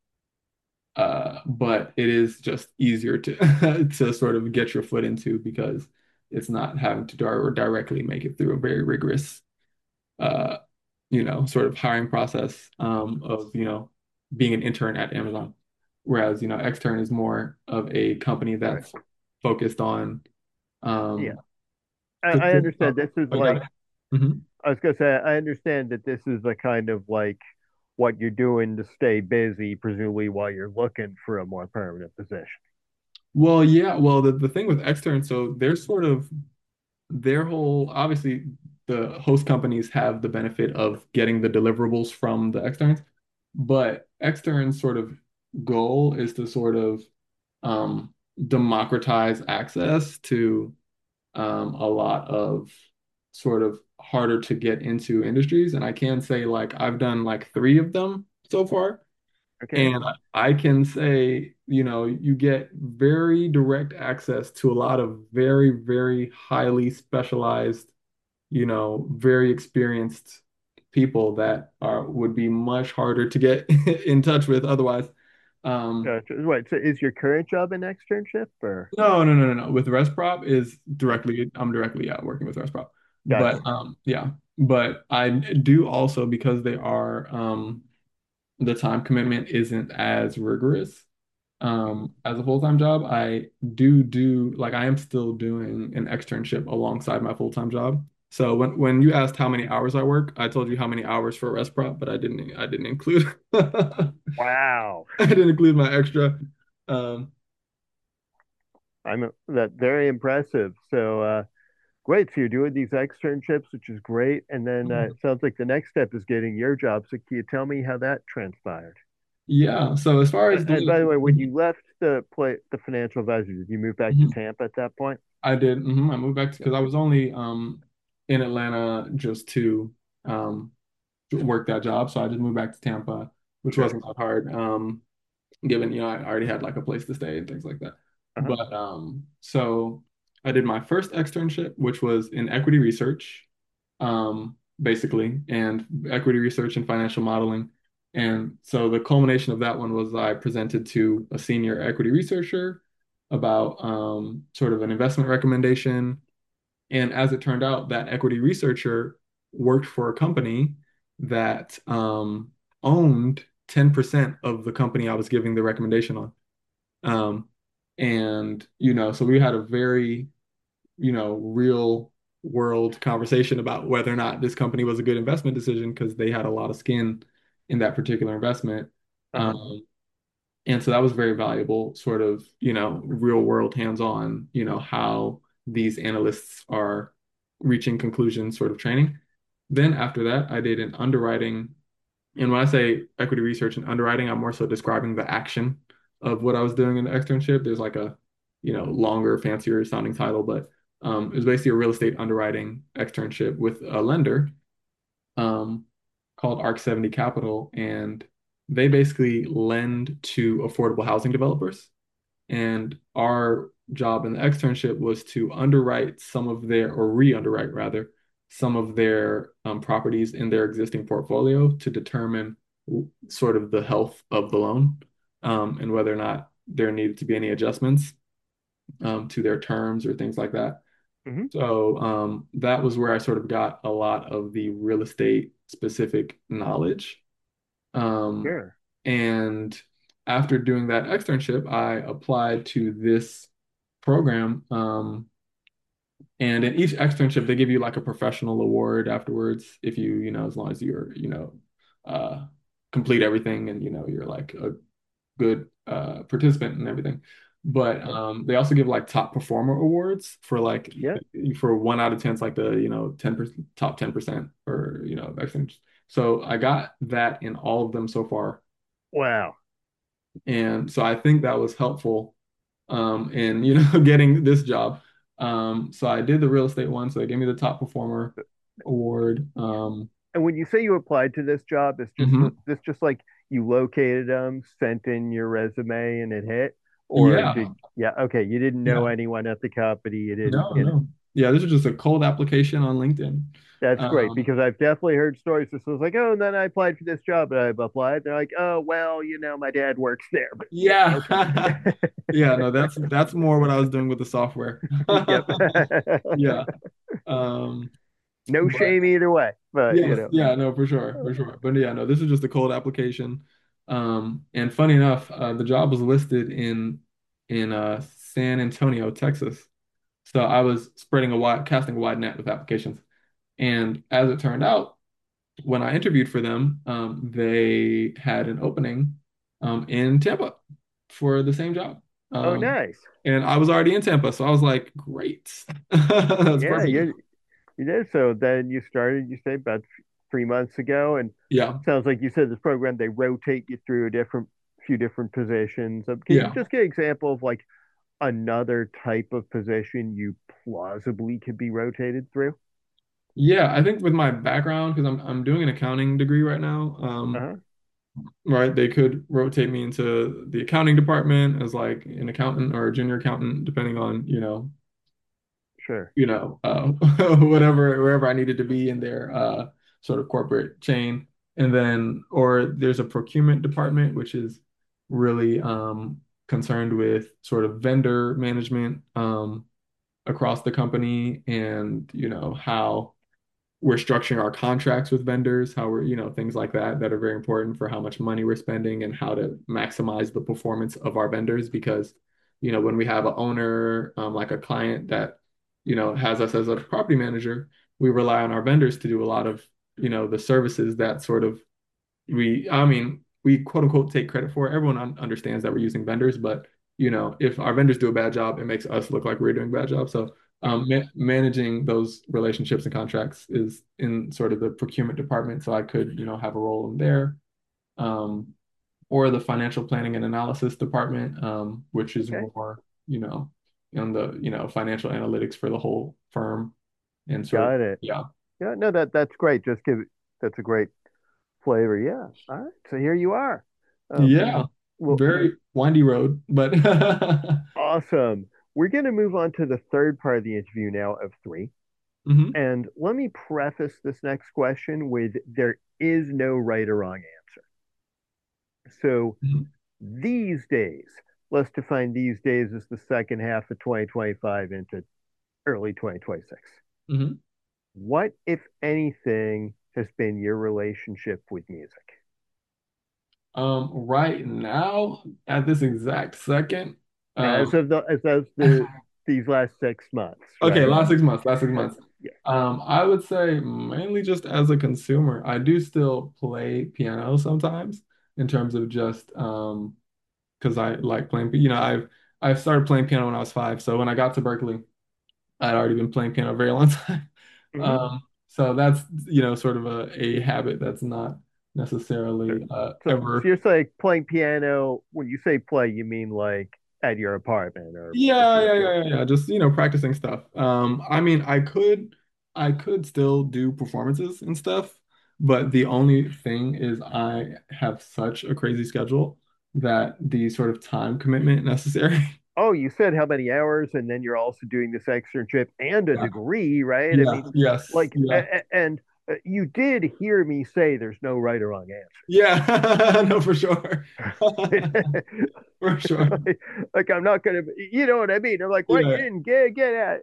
uh, but it is just easier to to sort of get your foot into because it's not having to di- directly make it through a very rigorous, uh, you know, sort of hiring process um, of, you know, being an intern at Amazon. Whereas, you know, extern is more of a company Right. that's focused on, Yeah. um, I, just, I oh, understand this is I got like, it. Mhm. I was gonna say, I understand that this is the kind of like what you're doing to stay busy, presumably while you're looking for a more permanent position. Well, yeah, well, the, the thing with extern, so they're sort of their whole obviously the host companies have the benefit of getting the deliverables from the externs, but externs sort of goal is to sort of um, democratize access to um, a lot of sort of harder to get into industries. And I can say like I've done like three of them so far. Okay. And I can say, you know, you get very direct access to a lot of very, very highly specialized, you know, very experienced people that are would be much harder to get in touch with otherwise. Um, Gotcha. Wait, so is your current job an externship or? no, no, no, no, no. With ResProp is directly, I'm directly yeah, working with ResProp. Gotcha. But um, yeah, but I do also because they are um the time commitment isn't as rigorous Mhm. um, as a full-time job. I do do like I am still doing an externship alongside my full-time job. So when when you asked how many hours I work, I told you how many hours for rest prop, but I didn't I didn't include I Wow. didn't include my extra. Um, I'm that very impressive. So uh great. So you're doing these externships, which is great. And then uh, it sounds like the next step is getting your job. So can you tell me how that transpired? yeah. So as far Uh, as and doing by the way, when the, you left the play, the financial advisor, did you move back to Mhm. Tampa at that point? I did. hmm I moved back Yeah. because I was only um in Atlanta just to um work that job, so I just moved back to Tampa, which Sure. wasn't that hard. Um, given, you know, I already had like a place to stay and things like that. Uh-huh. But um, so I did my first externship, which was in equity research, um, basically, and equity research and financial modeling. And so the culmination of that one was I presented to a senior equity researcher about um, sort of an investment recommendation. And as it turned out, that equity researcher worked for a company that um, owned ten percent of the company I was giving the recommendation on. Um, and, you know, so we had a very, you know, real world conversation about whether or not this company was a good investment decision because they had a lot of skin in that particular investment. Uh-huh. Um, and so that was very valuable, sort of, you know, real world hands-on, you know, how these analysts are reaching conclusions sort of training. Then after that, I did an underwriting. And when I say equity research and underwriting, I'm more so describing the action of what I was doing in the externship. There's like a, you know, longer, fancier sounding title, but um, it was basically a real estate underwriting externship with a lender um, called Arc seventy Capital. And they basically lend to affordable housing developers. And our job in the externship was to underwrite some of their, or re-underwrite rather, some of their um, properties in their existing portfolio to determine sort of the health of the loan um, and whether or not there needed to be any adjustments um, to their terms or things like that. Hmm. So um, that was where I sort of got a lot of the real estate specific knowledge. Um, Sure. and after doing that externship, I applied to this program. Um, and in each externship, they give you like a professional award afterwards if you, you know, as long as you're, you know, uh, complete everything and, you know, you're like a good uh, participant and everything. But Uh-huh. um, they also give like top performer awards for like Yeah. for one out of ten, it's like the you know ten percent top ten percent or you know excellent. So I got that in all of them so far, Wow. and so I think that was helpful um, in you know getting this job. Um, so I did the real estate one, so they gave me the top performer award. Um, And when you say you applied to this job, it's just mhm. this just like you located them, sent in your resume, and it hit, or Yeah, did yeah? Okay, you didn't know yeah. anyone at the company. You didn't, No, you know. no. Yeah, this is just a cold application on LinkedIn. That's great Um, because I've definitely heard stories. This was like, oh, and then I applied for this job, and I've applied. They're like, oh, well, you know, my dad works there, but yeah, yeah. okay, Yeah, no, that's that's more what I was doing with the software. yep. Yeah. Um, No but shame either way, but you yes, know, yeah, no, for sure, for sure. But yeah, no, this is just a cold application. Um, and funny enough, uh, the job was listed in in uh San Antonio, Texas. So I was spreading a wide, casting a wide net with applications. And as it turned out, when I interviewed for them, um, they had an opening um, in Tampa for the same job. oh, Um, nice. and I was already in Tampa, so I was like, great. That's Yeah, perfect. you you did. So then you started, you say about three months ago, and Yeah, sounds like you said this program they rotate you through a different few different positions. Um, can you yeah. just get an example of like another type of position you plausibly could be rotated through? Yeah, I think with my background, because I'm I'm doing an accounting degree right now, um, Uh-huh. right, they could rotate me into the accounting department as like an accountant or a junior accountant, depending on, you know, Sure. you know, uh, whatever, wherever I needed to be in their uh, sort of corporate chain. And then, or there's a procurement department, which is really um, concerned with sort of vendor management um, across the company and, you know, how we're structuring our contracts with vendors, how we're, you know, things like that that are very important for how much money we're spending and how to maximize the performance of our vendors. Because, you know, when we have an owner, um, like a client that, you know, has us as a property manager, we rely on our vendors to do a lot of, you know, the services that sort of we, I mean, we quote unquote take credit for. Everyone un understands that we're using vendors, but you know, if our vendors do a bad job, it makes us look like we're doing a bad job. So, um, Mhm. ma managing those relationships and contracts is in sort of the procurement department. So I could, you know, have a role in there, um, or the financial planning and analysis department, um, which is Okay. more, you know, on the, you know, financial analytics for the whole firm and sort of, Got it. yeah, Yeah, no, that that's great. Just give that's a great flavor. Yeah. All right. So here you are. Um, yeah, well, very windy road, but awesome. We're going to move on to the third part of the interview now of three. hmm And let me preface this next question with there is no right or wrong answer. So hmm these days, let's define these days as the second half of twenty twenty-five into early twenty twenty-six. hmm What, if anything, has been your relationship with music? Um, right now, at this exact second, As um, of the as of the these last six months, okay, right? last six months, last six Uh, months. yeah. Um, I would say mainly just as a consumer. I do still play piano sometimes in terms of just um because I like playing, you know, I've I've started playing piano when I was five. So when I got to Berkeley, I'd already been playing piano a very long time. Hmm. Um, so that's, you know, sort of a, a habit that's not Sure. necessarily uh So, so ever. you're saying playing piano, when you say play, you mean like at your apartment or if Yeah, you're yeah, doing. yeah, yeah, yeah. Just, you know, practicing stuff. Um, I mean, I could I could still do performances and stuff, but the only thing is I have such a crazy schedule that the sort of time commitment necessary. Oh, you said how many hours, and then you're also doing this externship and a Yeah, degree, right? I yeah, mean, yes, like, a- yeah. a- and uh, you did hear me say there's no right or wrong Yeah, no, for sure. answer. For sure. like, like, I'm not gonna, you know what I mean? I'm like, what you Yeah. didn't get, get at.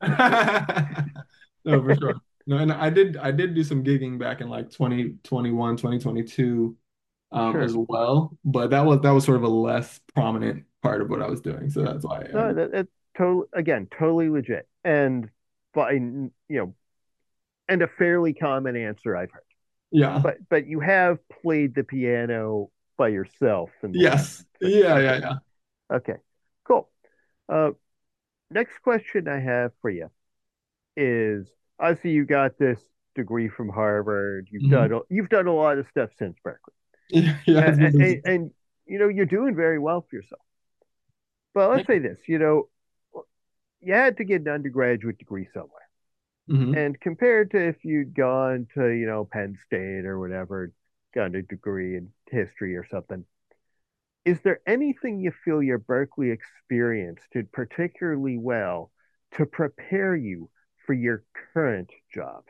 No, for sure. No, and I did I did do some gigging back in like twenty twenty-one, twenty twenty-two um as Sure. well, but that was that was sort of a less prominent part of what I was doing. So Yeah. that's why I No, ended. that, that's totally, again, totally legit. And, but, you know, and a fairly common answer I've heard. Yeah. But, but you have played the piano by yourself in the last Yes. six. Yeah, Okay. yeah, yeah. Okay. Cool. Uh, Next question I have for you is obviously you got this degree from Harvard. You've Hmm. done you've done a lot of stuff since Berkeley, Yeah, yeah, it's and, been busy. and, and you know you're doing very well for yourself. But let's say this, you know, you had to get an undergraduate degree somewhere, Hmm. and compared to if you'd gone to you know Penn State or whatever, got a degree in history or something. Is there anything you feel your Berkeley experience did particularly well to prepare you for your current job?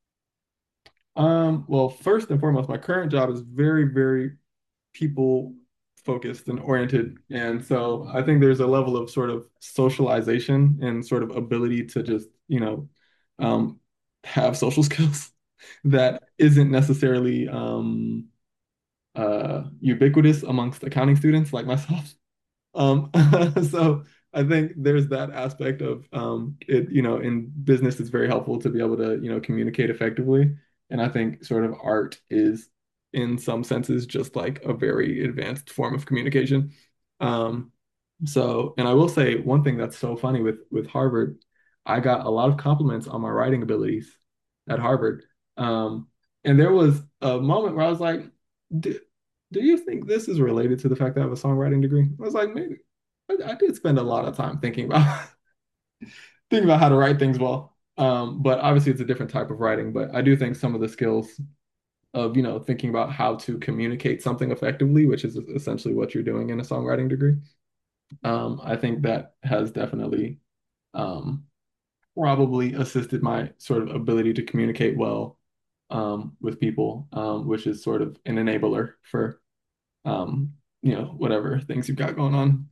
Um, well, first and foremost, my current job is very, very people focused and oriented. And so I think there's a level of sort of socialization and sort of ability to just, you know, um, have social skills that isn't necessarily um, uh, ubiquitous amongst accounting students like myself. Um, so I think there's that aspect of um, it, you know, in business, it's very helpful to be able to, you know, communicate effectively. And I think sort of art is, in some senses, just like a very advanced form of communication. Um, so, and I will say one thing that's so funny with with Harvard, I got a lot of compliments on my writing abilities at Harvard. Um, and there was a moment where I was like, do, do you think this is related to the fact that I have a songwriting degree? I was like, maybe. I, I did spend a lot of time thinking about thinking about how to write things well. Um, but obviously it's a different type of writing. But I do think some of the skills of, you know, thinking about how to communicate something effectively, which is essentially what you're doing in a songwriting degree. Um, I think that has definitely um, probably assisted my sort of ability to communicate well um, with people, um, which is sort of an enabler for um, you know, whatever things you've got going on.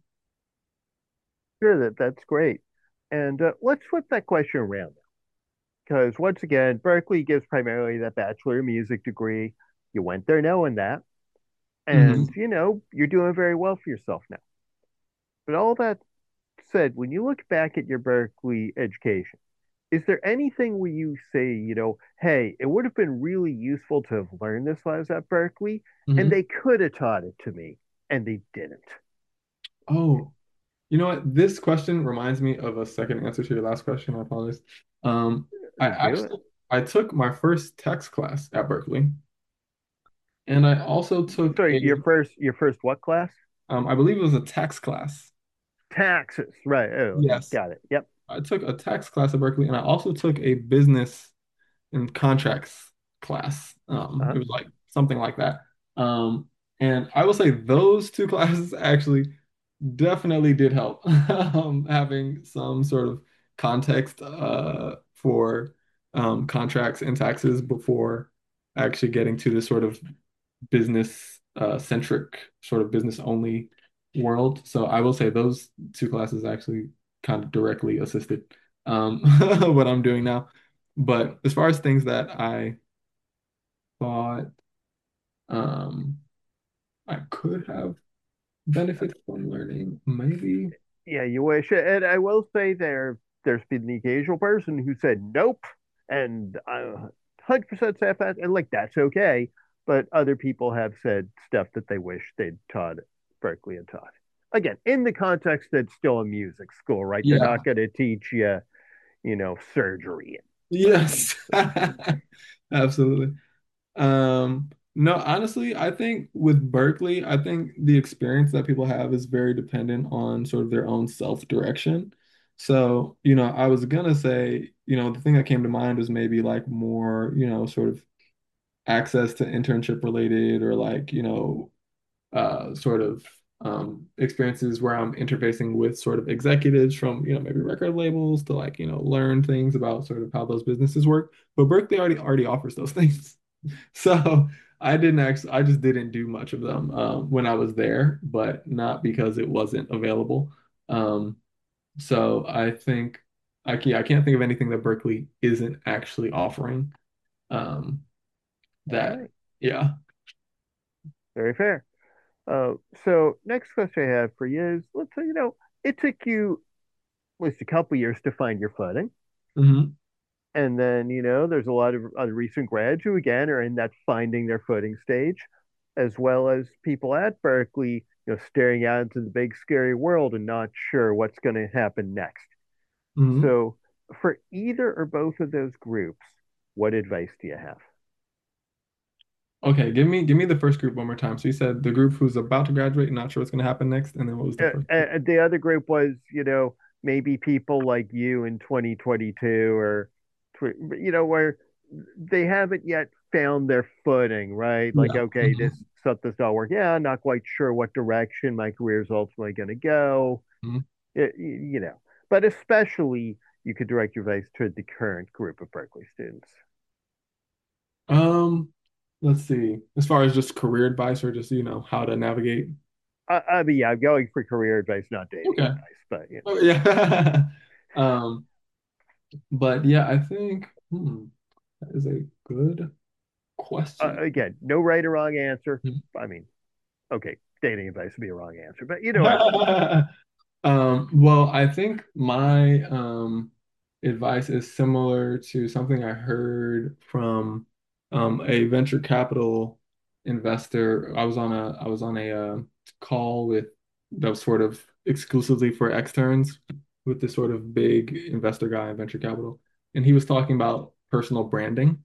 Sure, that that's great. And uh, let's flip that question around because once again, Berkeley gives primarily that bachelor of music degree. You went there knowing that, and Hmm. you know you're doing very well for yourself now. But all that said, when you look back at your Berkeley education, is there anything where you say, you know, hey, it would have been really useful to have learned this while I was at Berkeley, and Hmm. they could have taught it to me, and they didn't? Oh, you know what? This question reminds me of a second answer to your last question. I apologize. Um, I Do it. actually I took my first text class at Berkeley, and I also took Sorry, your a first your first what class? um, I believe it was a tax class. Taxes. Right. Oh, Yes, got it. Yep. I took a tax class at Berkeley, and I also took a business and contracts class. Um, Uh-huh. it was like something like that. Um, and I will say those two classes actually definitely did help. Um, having some sort of context uh, for um, contracts and taxes before actually getting to the sort of business uh, centric, sort of business only world. So I will say those two classes actually kind of directly assisted um, what I'm doing now. But as far as things that I thought um, I could have benefited from learning. Maybe. Yeah, you wish. And I will say there there's been the occasional person who said nope, and I one hundred percent staff that, and like that's okay. But other people have said stuff that they wish they'd taught at Berkeley and taught. Again, in the context that it's still a music school, right? They're Yeah. not going to teach you, you know, surgery. Yes. Absolutely. Um, no, honestly, I think with Berkeley, I think the experience that people have is very dependent on sort of their own self-direction. So, you know, I was gonna say, you know, the thing that came to mind was maybe like more, you know, sort of access to internship related or like, you know, uh, sort of um, experiences where I'm interfacing with sort of executives from, you know, maybe record labels to like, you know, learn things about sort of how those businesses work. But Berkeley already already offers those things. So I didn't actually, I just didn't do much of them um, when I was there, but not because it wasn't available. Um, so I think I can't, I can't think of anything that Berkeley isn't actually offering. Um, All that, right, yeah. very fair. Uh, so next question I have for you is, let's say, you know, it took you at least a couple years to find your footing. Hmm. And then, you know, there's a lot of other recent grads who, again, are in that finding their footing stage, as well as people at Berkeley, you know, staring out into the big, scary world and not sure what's going to happen next. Hmm. So, for either or both of those groups, what advice do you have? Okay, give me give me the first group one more time. So you said the group who's about to graduate and not sure what's going to happen next, and then what was the Uh, first group? uh, the other group was, you know, maybe people like you in twenty twenty-two or, tw- you know, where they haven't yet found their footing, right? Like, Yeah. okay, this Mhm. something's not working. Yeah, I'm not quite sure what direction my career is ultimately going to go. Mhm. It, you know, but especially you could direct your advice to the current group of Berkeley students. Um, let's see. As far as just career advice or just, you know, how to navigate. I, I mean, yeah, I'm going for career advice, not dating Okay. advice, but you know. Oh, yeah. Um, but yeah, I think hmm, that is a good Uh, question. again, no right or wrong answer. I mean, okay, dating advice would be a wrong answer, but you know what I mean. Um, well, I think my um, advice is similar to something I heard from um, a venture capital investor. I was on a I was on a uh, call with that was sort of exclusively for externs with this sort of big investor guy in venture capital, and he was talking about personal branding.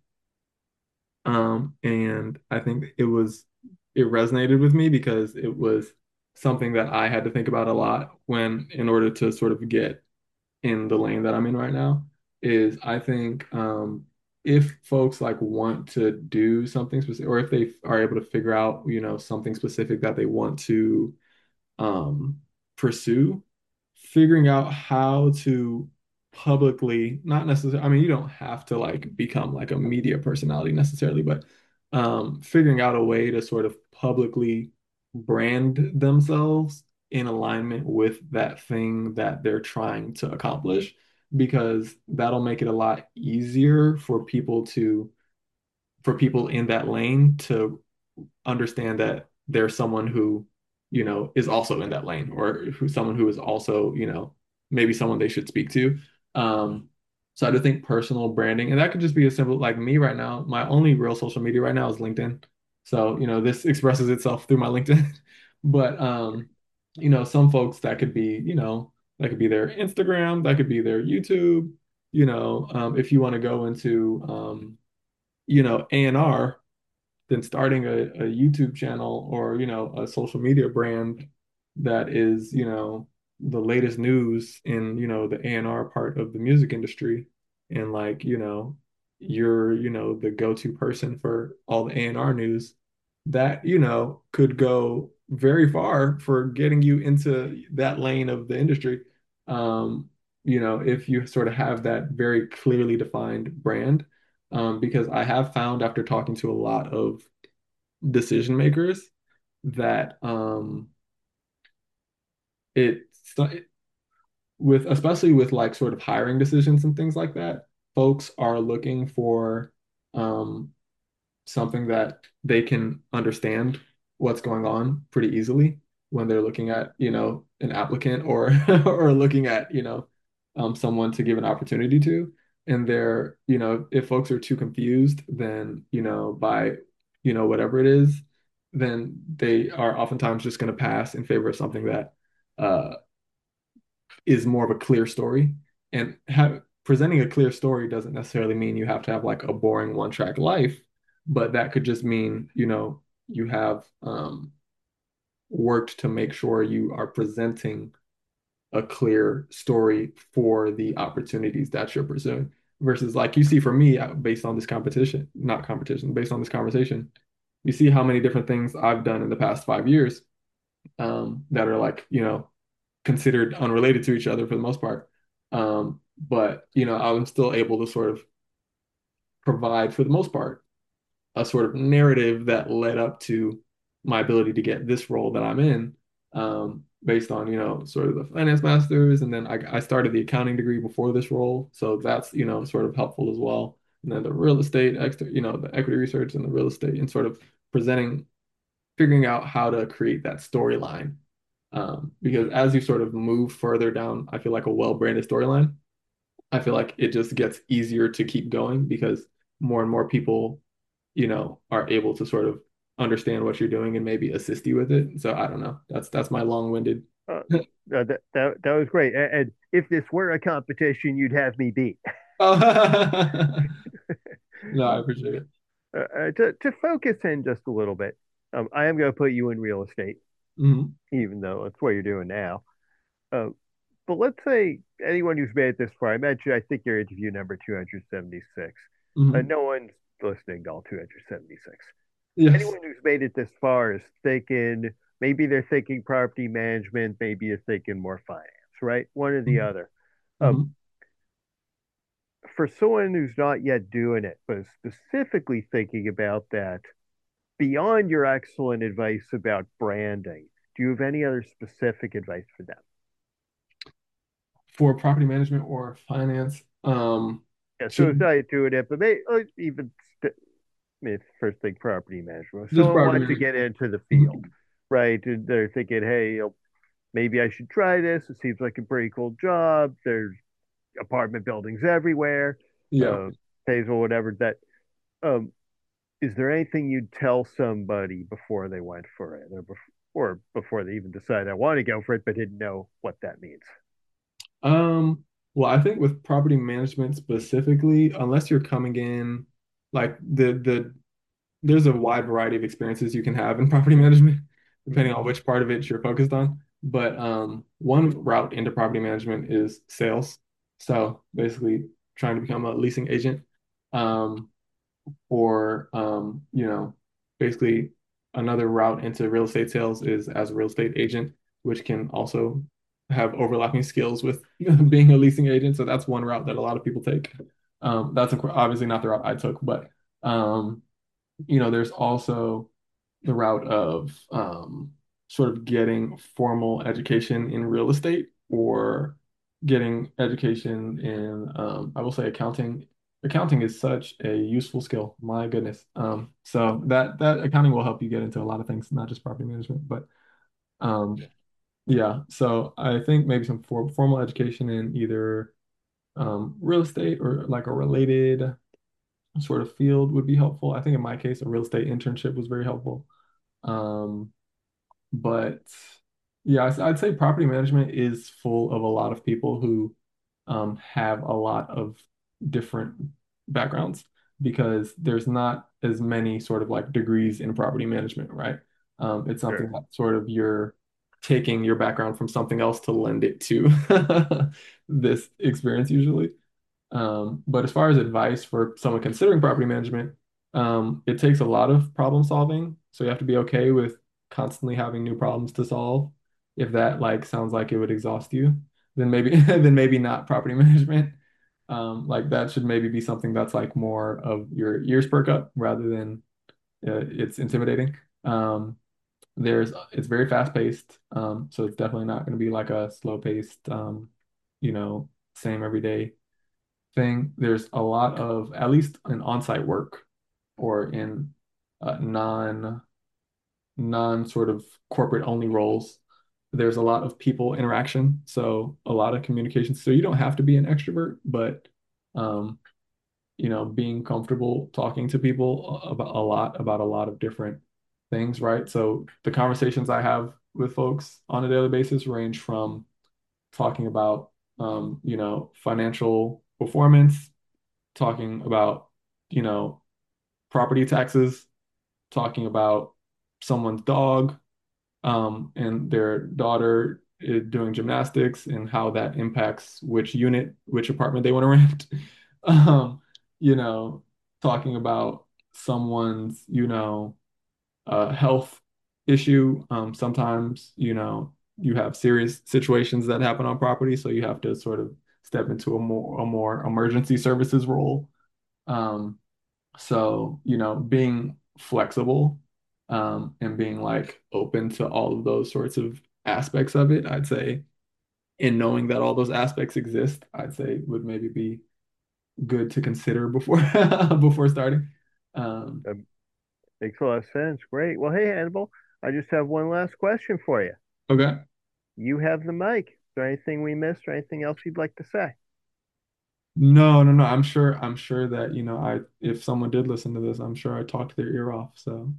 Um, and I think it was it resonated with me because it was something that I had to think about a lot when in order to sort of get in the lane that I'm in right now is I think um if folks like want to do something specific or if they are able to figure out, you know, something specific that they want to um, pursue, figuring out how to publicly, not necessarily, I mean, you don't have to like become like a media personality necessarily, but um, figuring out a way to sort of publicly brand themselves in alignment with that thing that they're trying to accomplish, because that'll make it a lot easier for people to, for people in that lane to understand that there's someone who, you know, is also in that lane or who someone who is also, you know, maybe someone they should speak to. Um, so I do think personal branding, and that could just be as simple like me right now. My only real social media right now is LinkedIn. So, you know, this expresses itself through my LinkedIn. But um, you know, some folks that could be, you know, that could be their Instagram, that could be their YouTube, you know, um, if you want to go into um, you know, A and R, than starting a, a YouTube channel or, you know, a social media brand that is, you know, the latest news in, you know, the A and R part of the music industry. And like, you know, you're, you know, the go-to person for all the A and R news that, you know, could go very far for getting you into that lane of the industry. Um, you know, if you sort of have that very clearly defined brand. Um, because I have found after talking to a lot of decision makers that um it's with especially with like sort of hiring decisions and things like that, folks are looking for um something that they can understand what's going on pretty easily when they're looking at, you know, an applicant or or looking at, you know, um, someone to give an opportunity to. And they're, you know, if folks are too confused, then, you know, by, you know, whatever it is, then they are oftentimes just going to pass in favor of something that uh, is more of a clear story. And have, presenting a clear story doesn't necessarily mean you have to have like a boring one track life, but that could just mean, you know, you have um, worked to make sure you are presenting a clear story for the opportunities that you're pursuing. Versus, like you see for me, uh, based on this competition, not competition, based on this conversation, you see how many different things I've done in the past five years um, that are like, you know, considered unrelated to each other for the most part. Um, but you know, I'm still able to sort of provide, for the most part, a sort of narrative that led up to my ability to get this role that I'm in, um, based on, you know, sort of the finance masters, and then I, I started the accounting degree before this role, so that's, you know, sort of helpful as well. And then the real estate, extra, you know, the equity research and the real estate, and sort of presenting, figuring out how to create that storyline. Um, because as you sort of move further down, I feel like a well-branded storyline, I feel like it just gets easier to keep going because more and more people, you know, are able to sort of understand what you're doing and maybe assist you with it. So I don't know. That's that's my long-winded. Uh, uh, that, that that was great. And, and if this were a competition, you'd have me beat. Oh. No, I appreciate it. Uh, uh, to to focus in just a little bit, um, I am going to put you in real estate, Hmm. even though that's what you're doing now. Uh, but let's say anyone who's made it this far, I mentioned, I think your interview number two hundred seventy-six. Uh, Hmm. no one's listening to all two hundred seventy-six. Yes. Anyone who's made it this far is thinking, maybe they're thinking property management, maybe you're thinking more finance, right? One or the other. Um, Hmm. for someone who's not yet doing it, but is specifically thinking about that, beyond your excellent advice about branding, do you have any other specific advice for them? For property management or finance, um, Yeah, so it's should not doing it, but maybe or even st- I mean, first thing property management. If just someone property wants to management. get into the field, Mhm. right? And they're thinking, hey, you know, maybe I should try this. It seems like a pretty cool job. There's apartment buildings everywhere, Yeah. uh, pays or whatever. That um, is there anything you'd tell somebody before they went for it, or before, or before they even decide I want to go for it, but didn't know what that means? Um, well, I think with property management specifically, unless you're coming in like the the there's a wide variety of experiences you can have in property management, depending Hmm. on which part of it you're focused on. But um, one route into property management is sales. So basically trying to become a leasing agent, um, or um, you know, basically another route into real estate sales is as a real estate agent, which can also have overlapping skills with being a leasing agent. So that's one route that a lot of people take. Um, that's obviously not the route I took, but um, you know, there's also the route of um, sort of getting formal education in real estate or getting education in, um, I will say, accounting. Accounting is such a useful skill. My goodness. Um, so that that accounting will help you get into a lot of things, not just property management, but um, yeah. So I think maybe some for, formal education in either um, real estate or like a related sort of field would be helpful. I think in my case, a real estate internship was very helpful. Um, but yeah, I'd I'd say property management is full of a lot of people who um, have a lot of different backgrounds because there's not as many sort of like degrees in property management, right? Um, it's something Sure. that sort of you're taking your background from something else to lend it to this experience usually. Um, but as far as advice for someone considering property management, um, it takes a lot of problem solving. So you have to be okay with constantly having new problems to solve. If that like sounds like it would exhaust you, then maybe then maybe not property management. Um, like that should maybe be something that's like more of your ears perk up rather than uh, it's intimidating. Um, there's it's very fast paced, um, so it's definitely not going to be like a slow paced, um, you know, same every day thing. There's a lot of, at least in on-site work, or in uh, non non sort of corporate only roles, there's a lot of people interaction, so a lot of communication. So you don't have to be an extrovert, but um, you know, being comfortable talking to people about a lot about a lot of different things, right? So the conversations I have with folks on a daily basis range from talking about um, you know, financial performance, talking about, you know, property taxes, talking about someone's dog, um, and their daughter is doing gymnastics and how that impacts which unit, which apartment they want to rent. Um, you know, talking about someone's, you know, uh, health issue. Um, sometimes, you know, you have serious situations that happen on property, so you have to sort of step into a more a more emergency services role. Um, so, you know, being flexible, um, and being like open to all of those sorts of aspects of it, I'd say, and knowing that all those aspects exist, I'd say would maybe be good to consider before before starting. Um, That makes a lot of sense. Great. Well, hey, Hannibal, I just have one last question for you. okay. You have the mic. Is there anything we missed or anything else you'd like to say? No, no, no. I'm sure, I'm sure that, you know, I if someone did listen to this, I'm sure I talked their ear off. So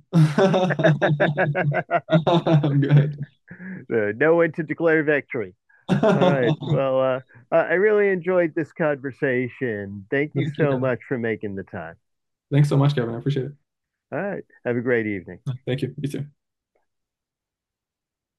I'm good. Uh, no one to declare victory. All right. Well, uh, uh, I really enjoyed this conversation. Thank you Thank you, so Kevin. much for making the time. Thanks so much, Kevin. I appreciate it. All right. Have a great evening. Thank you. You too.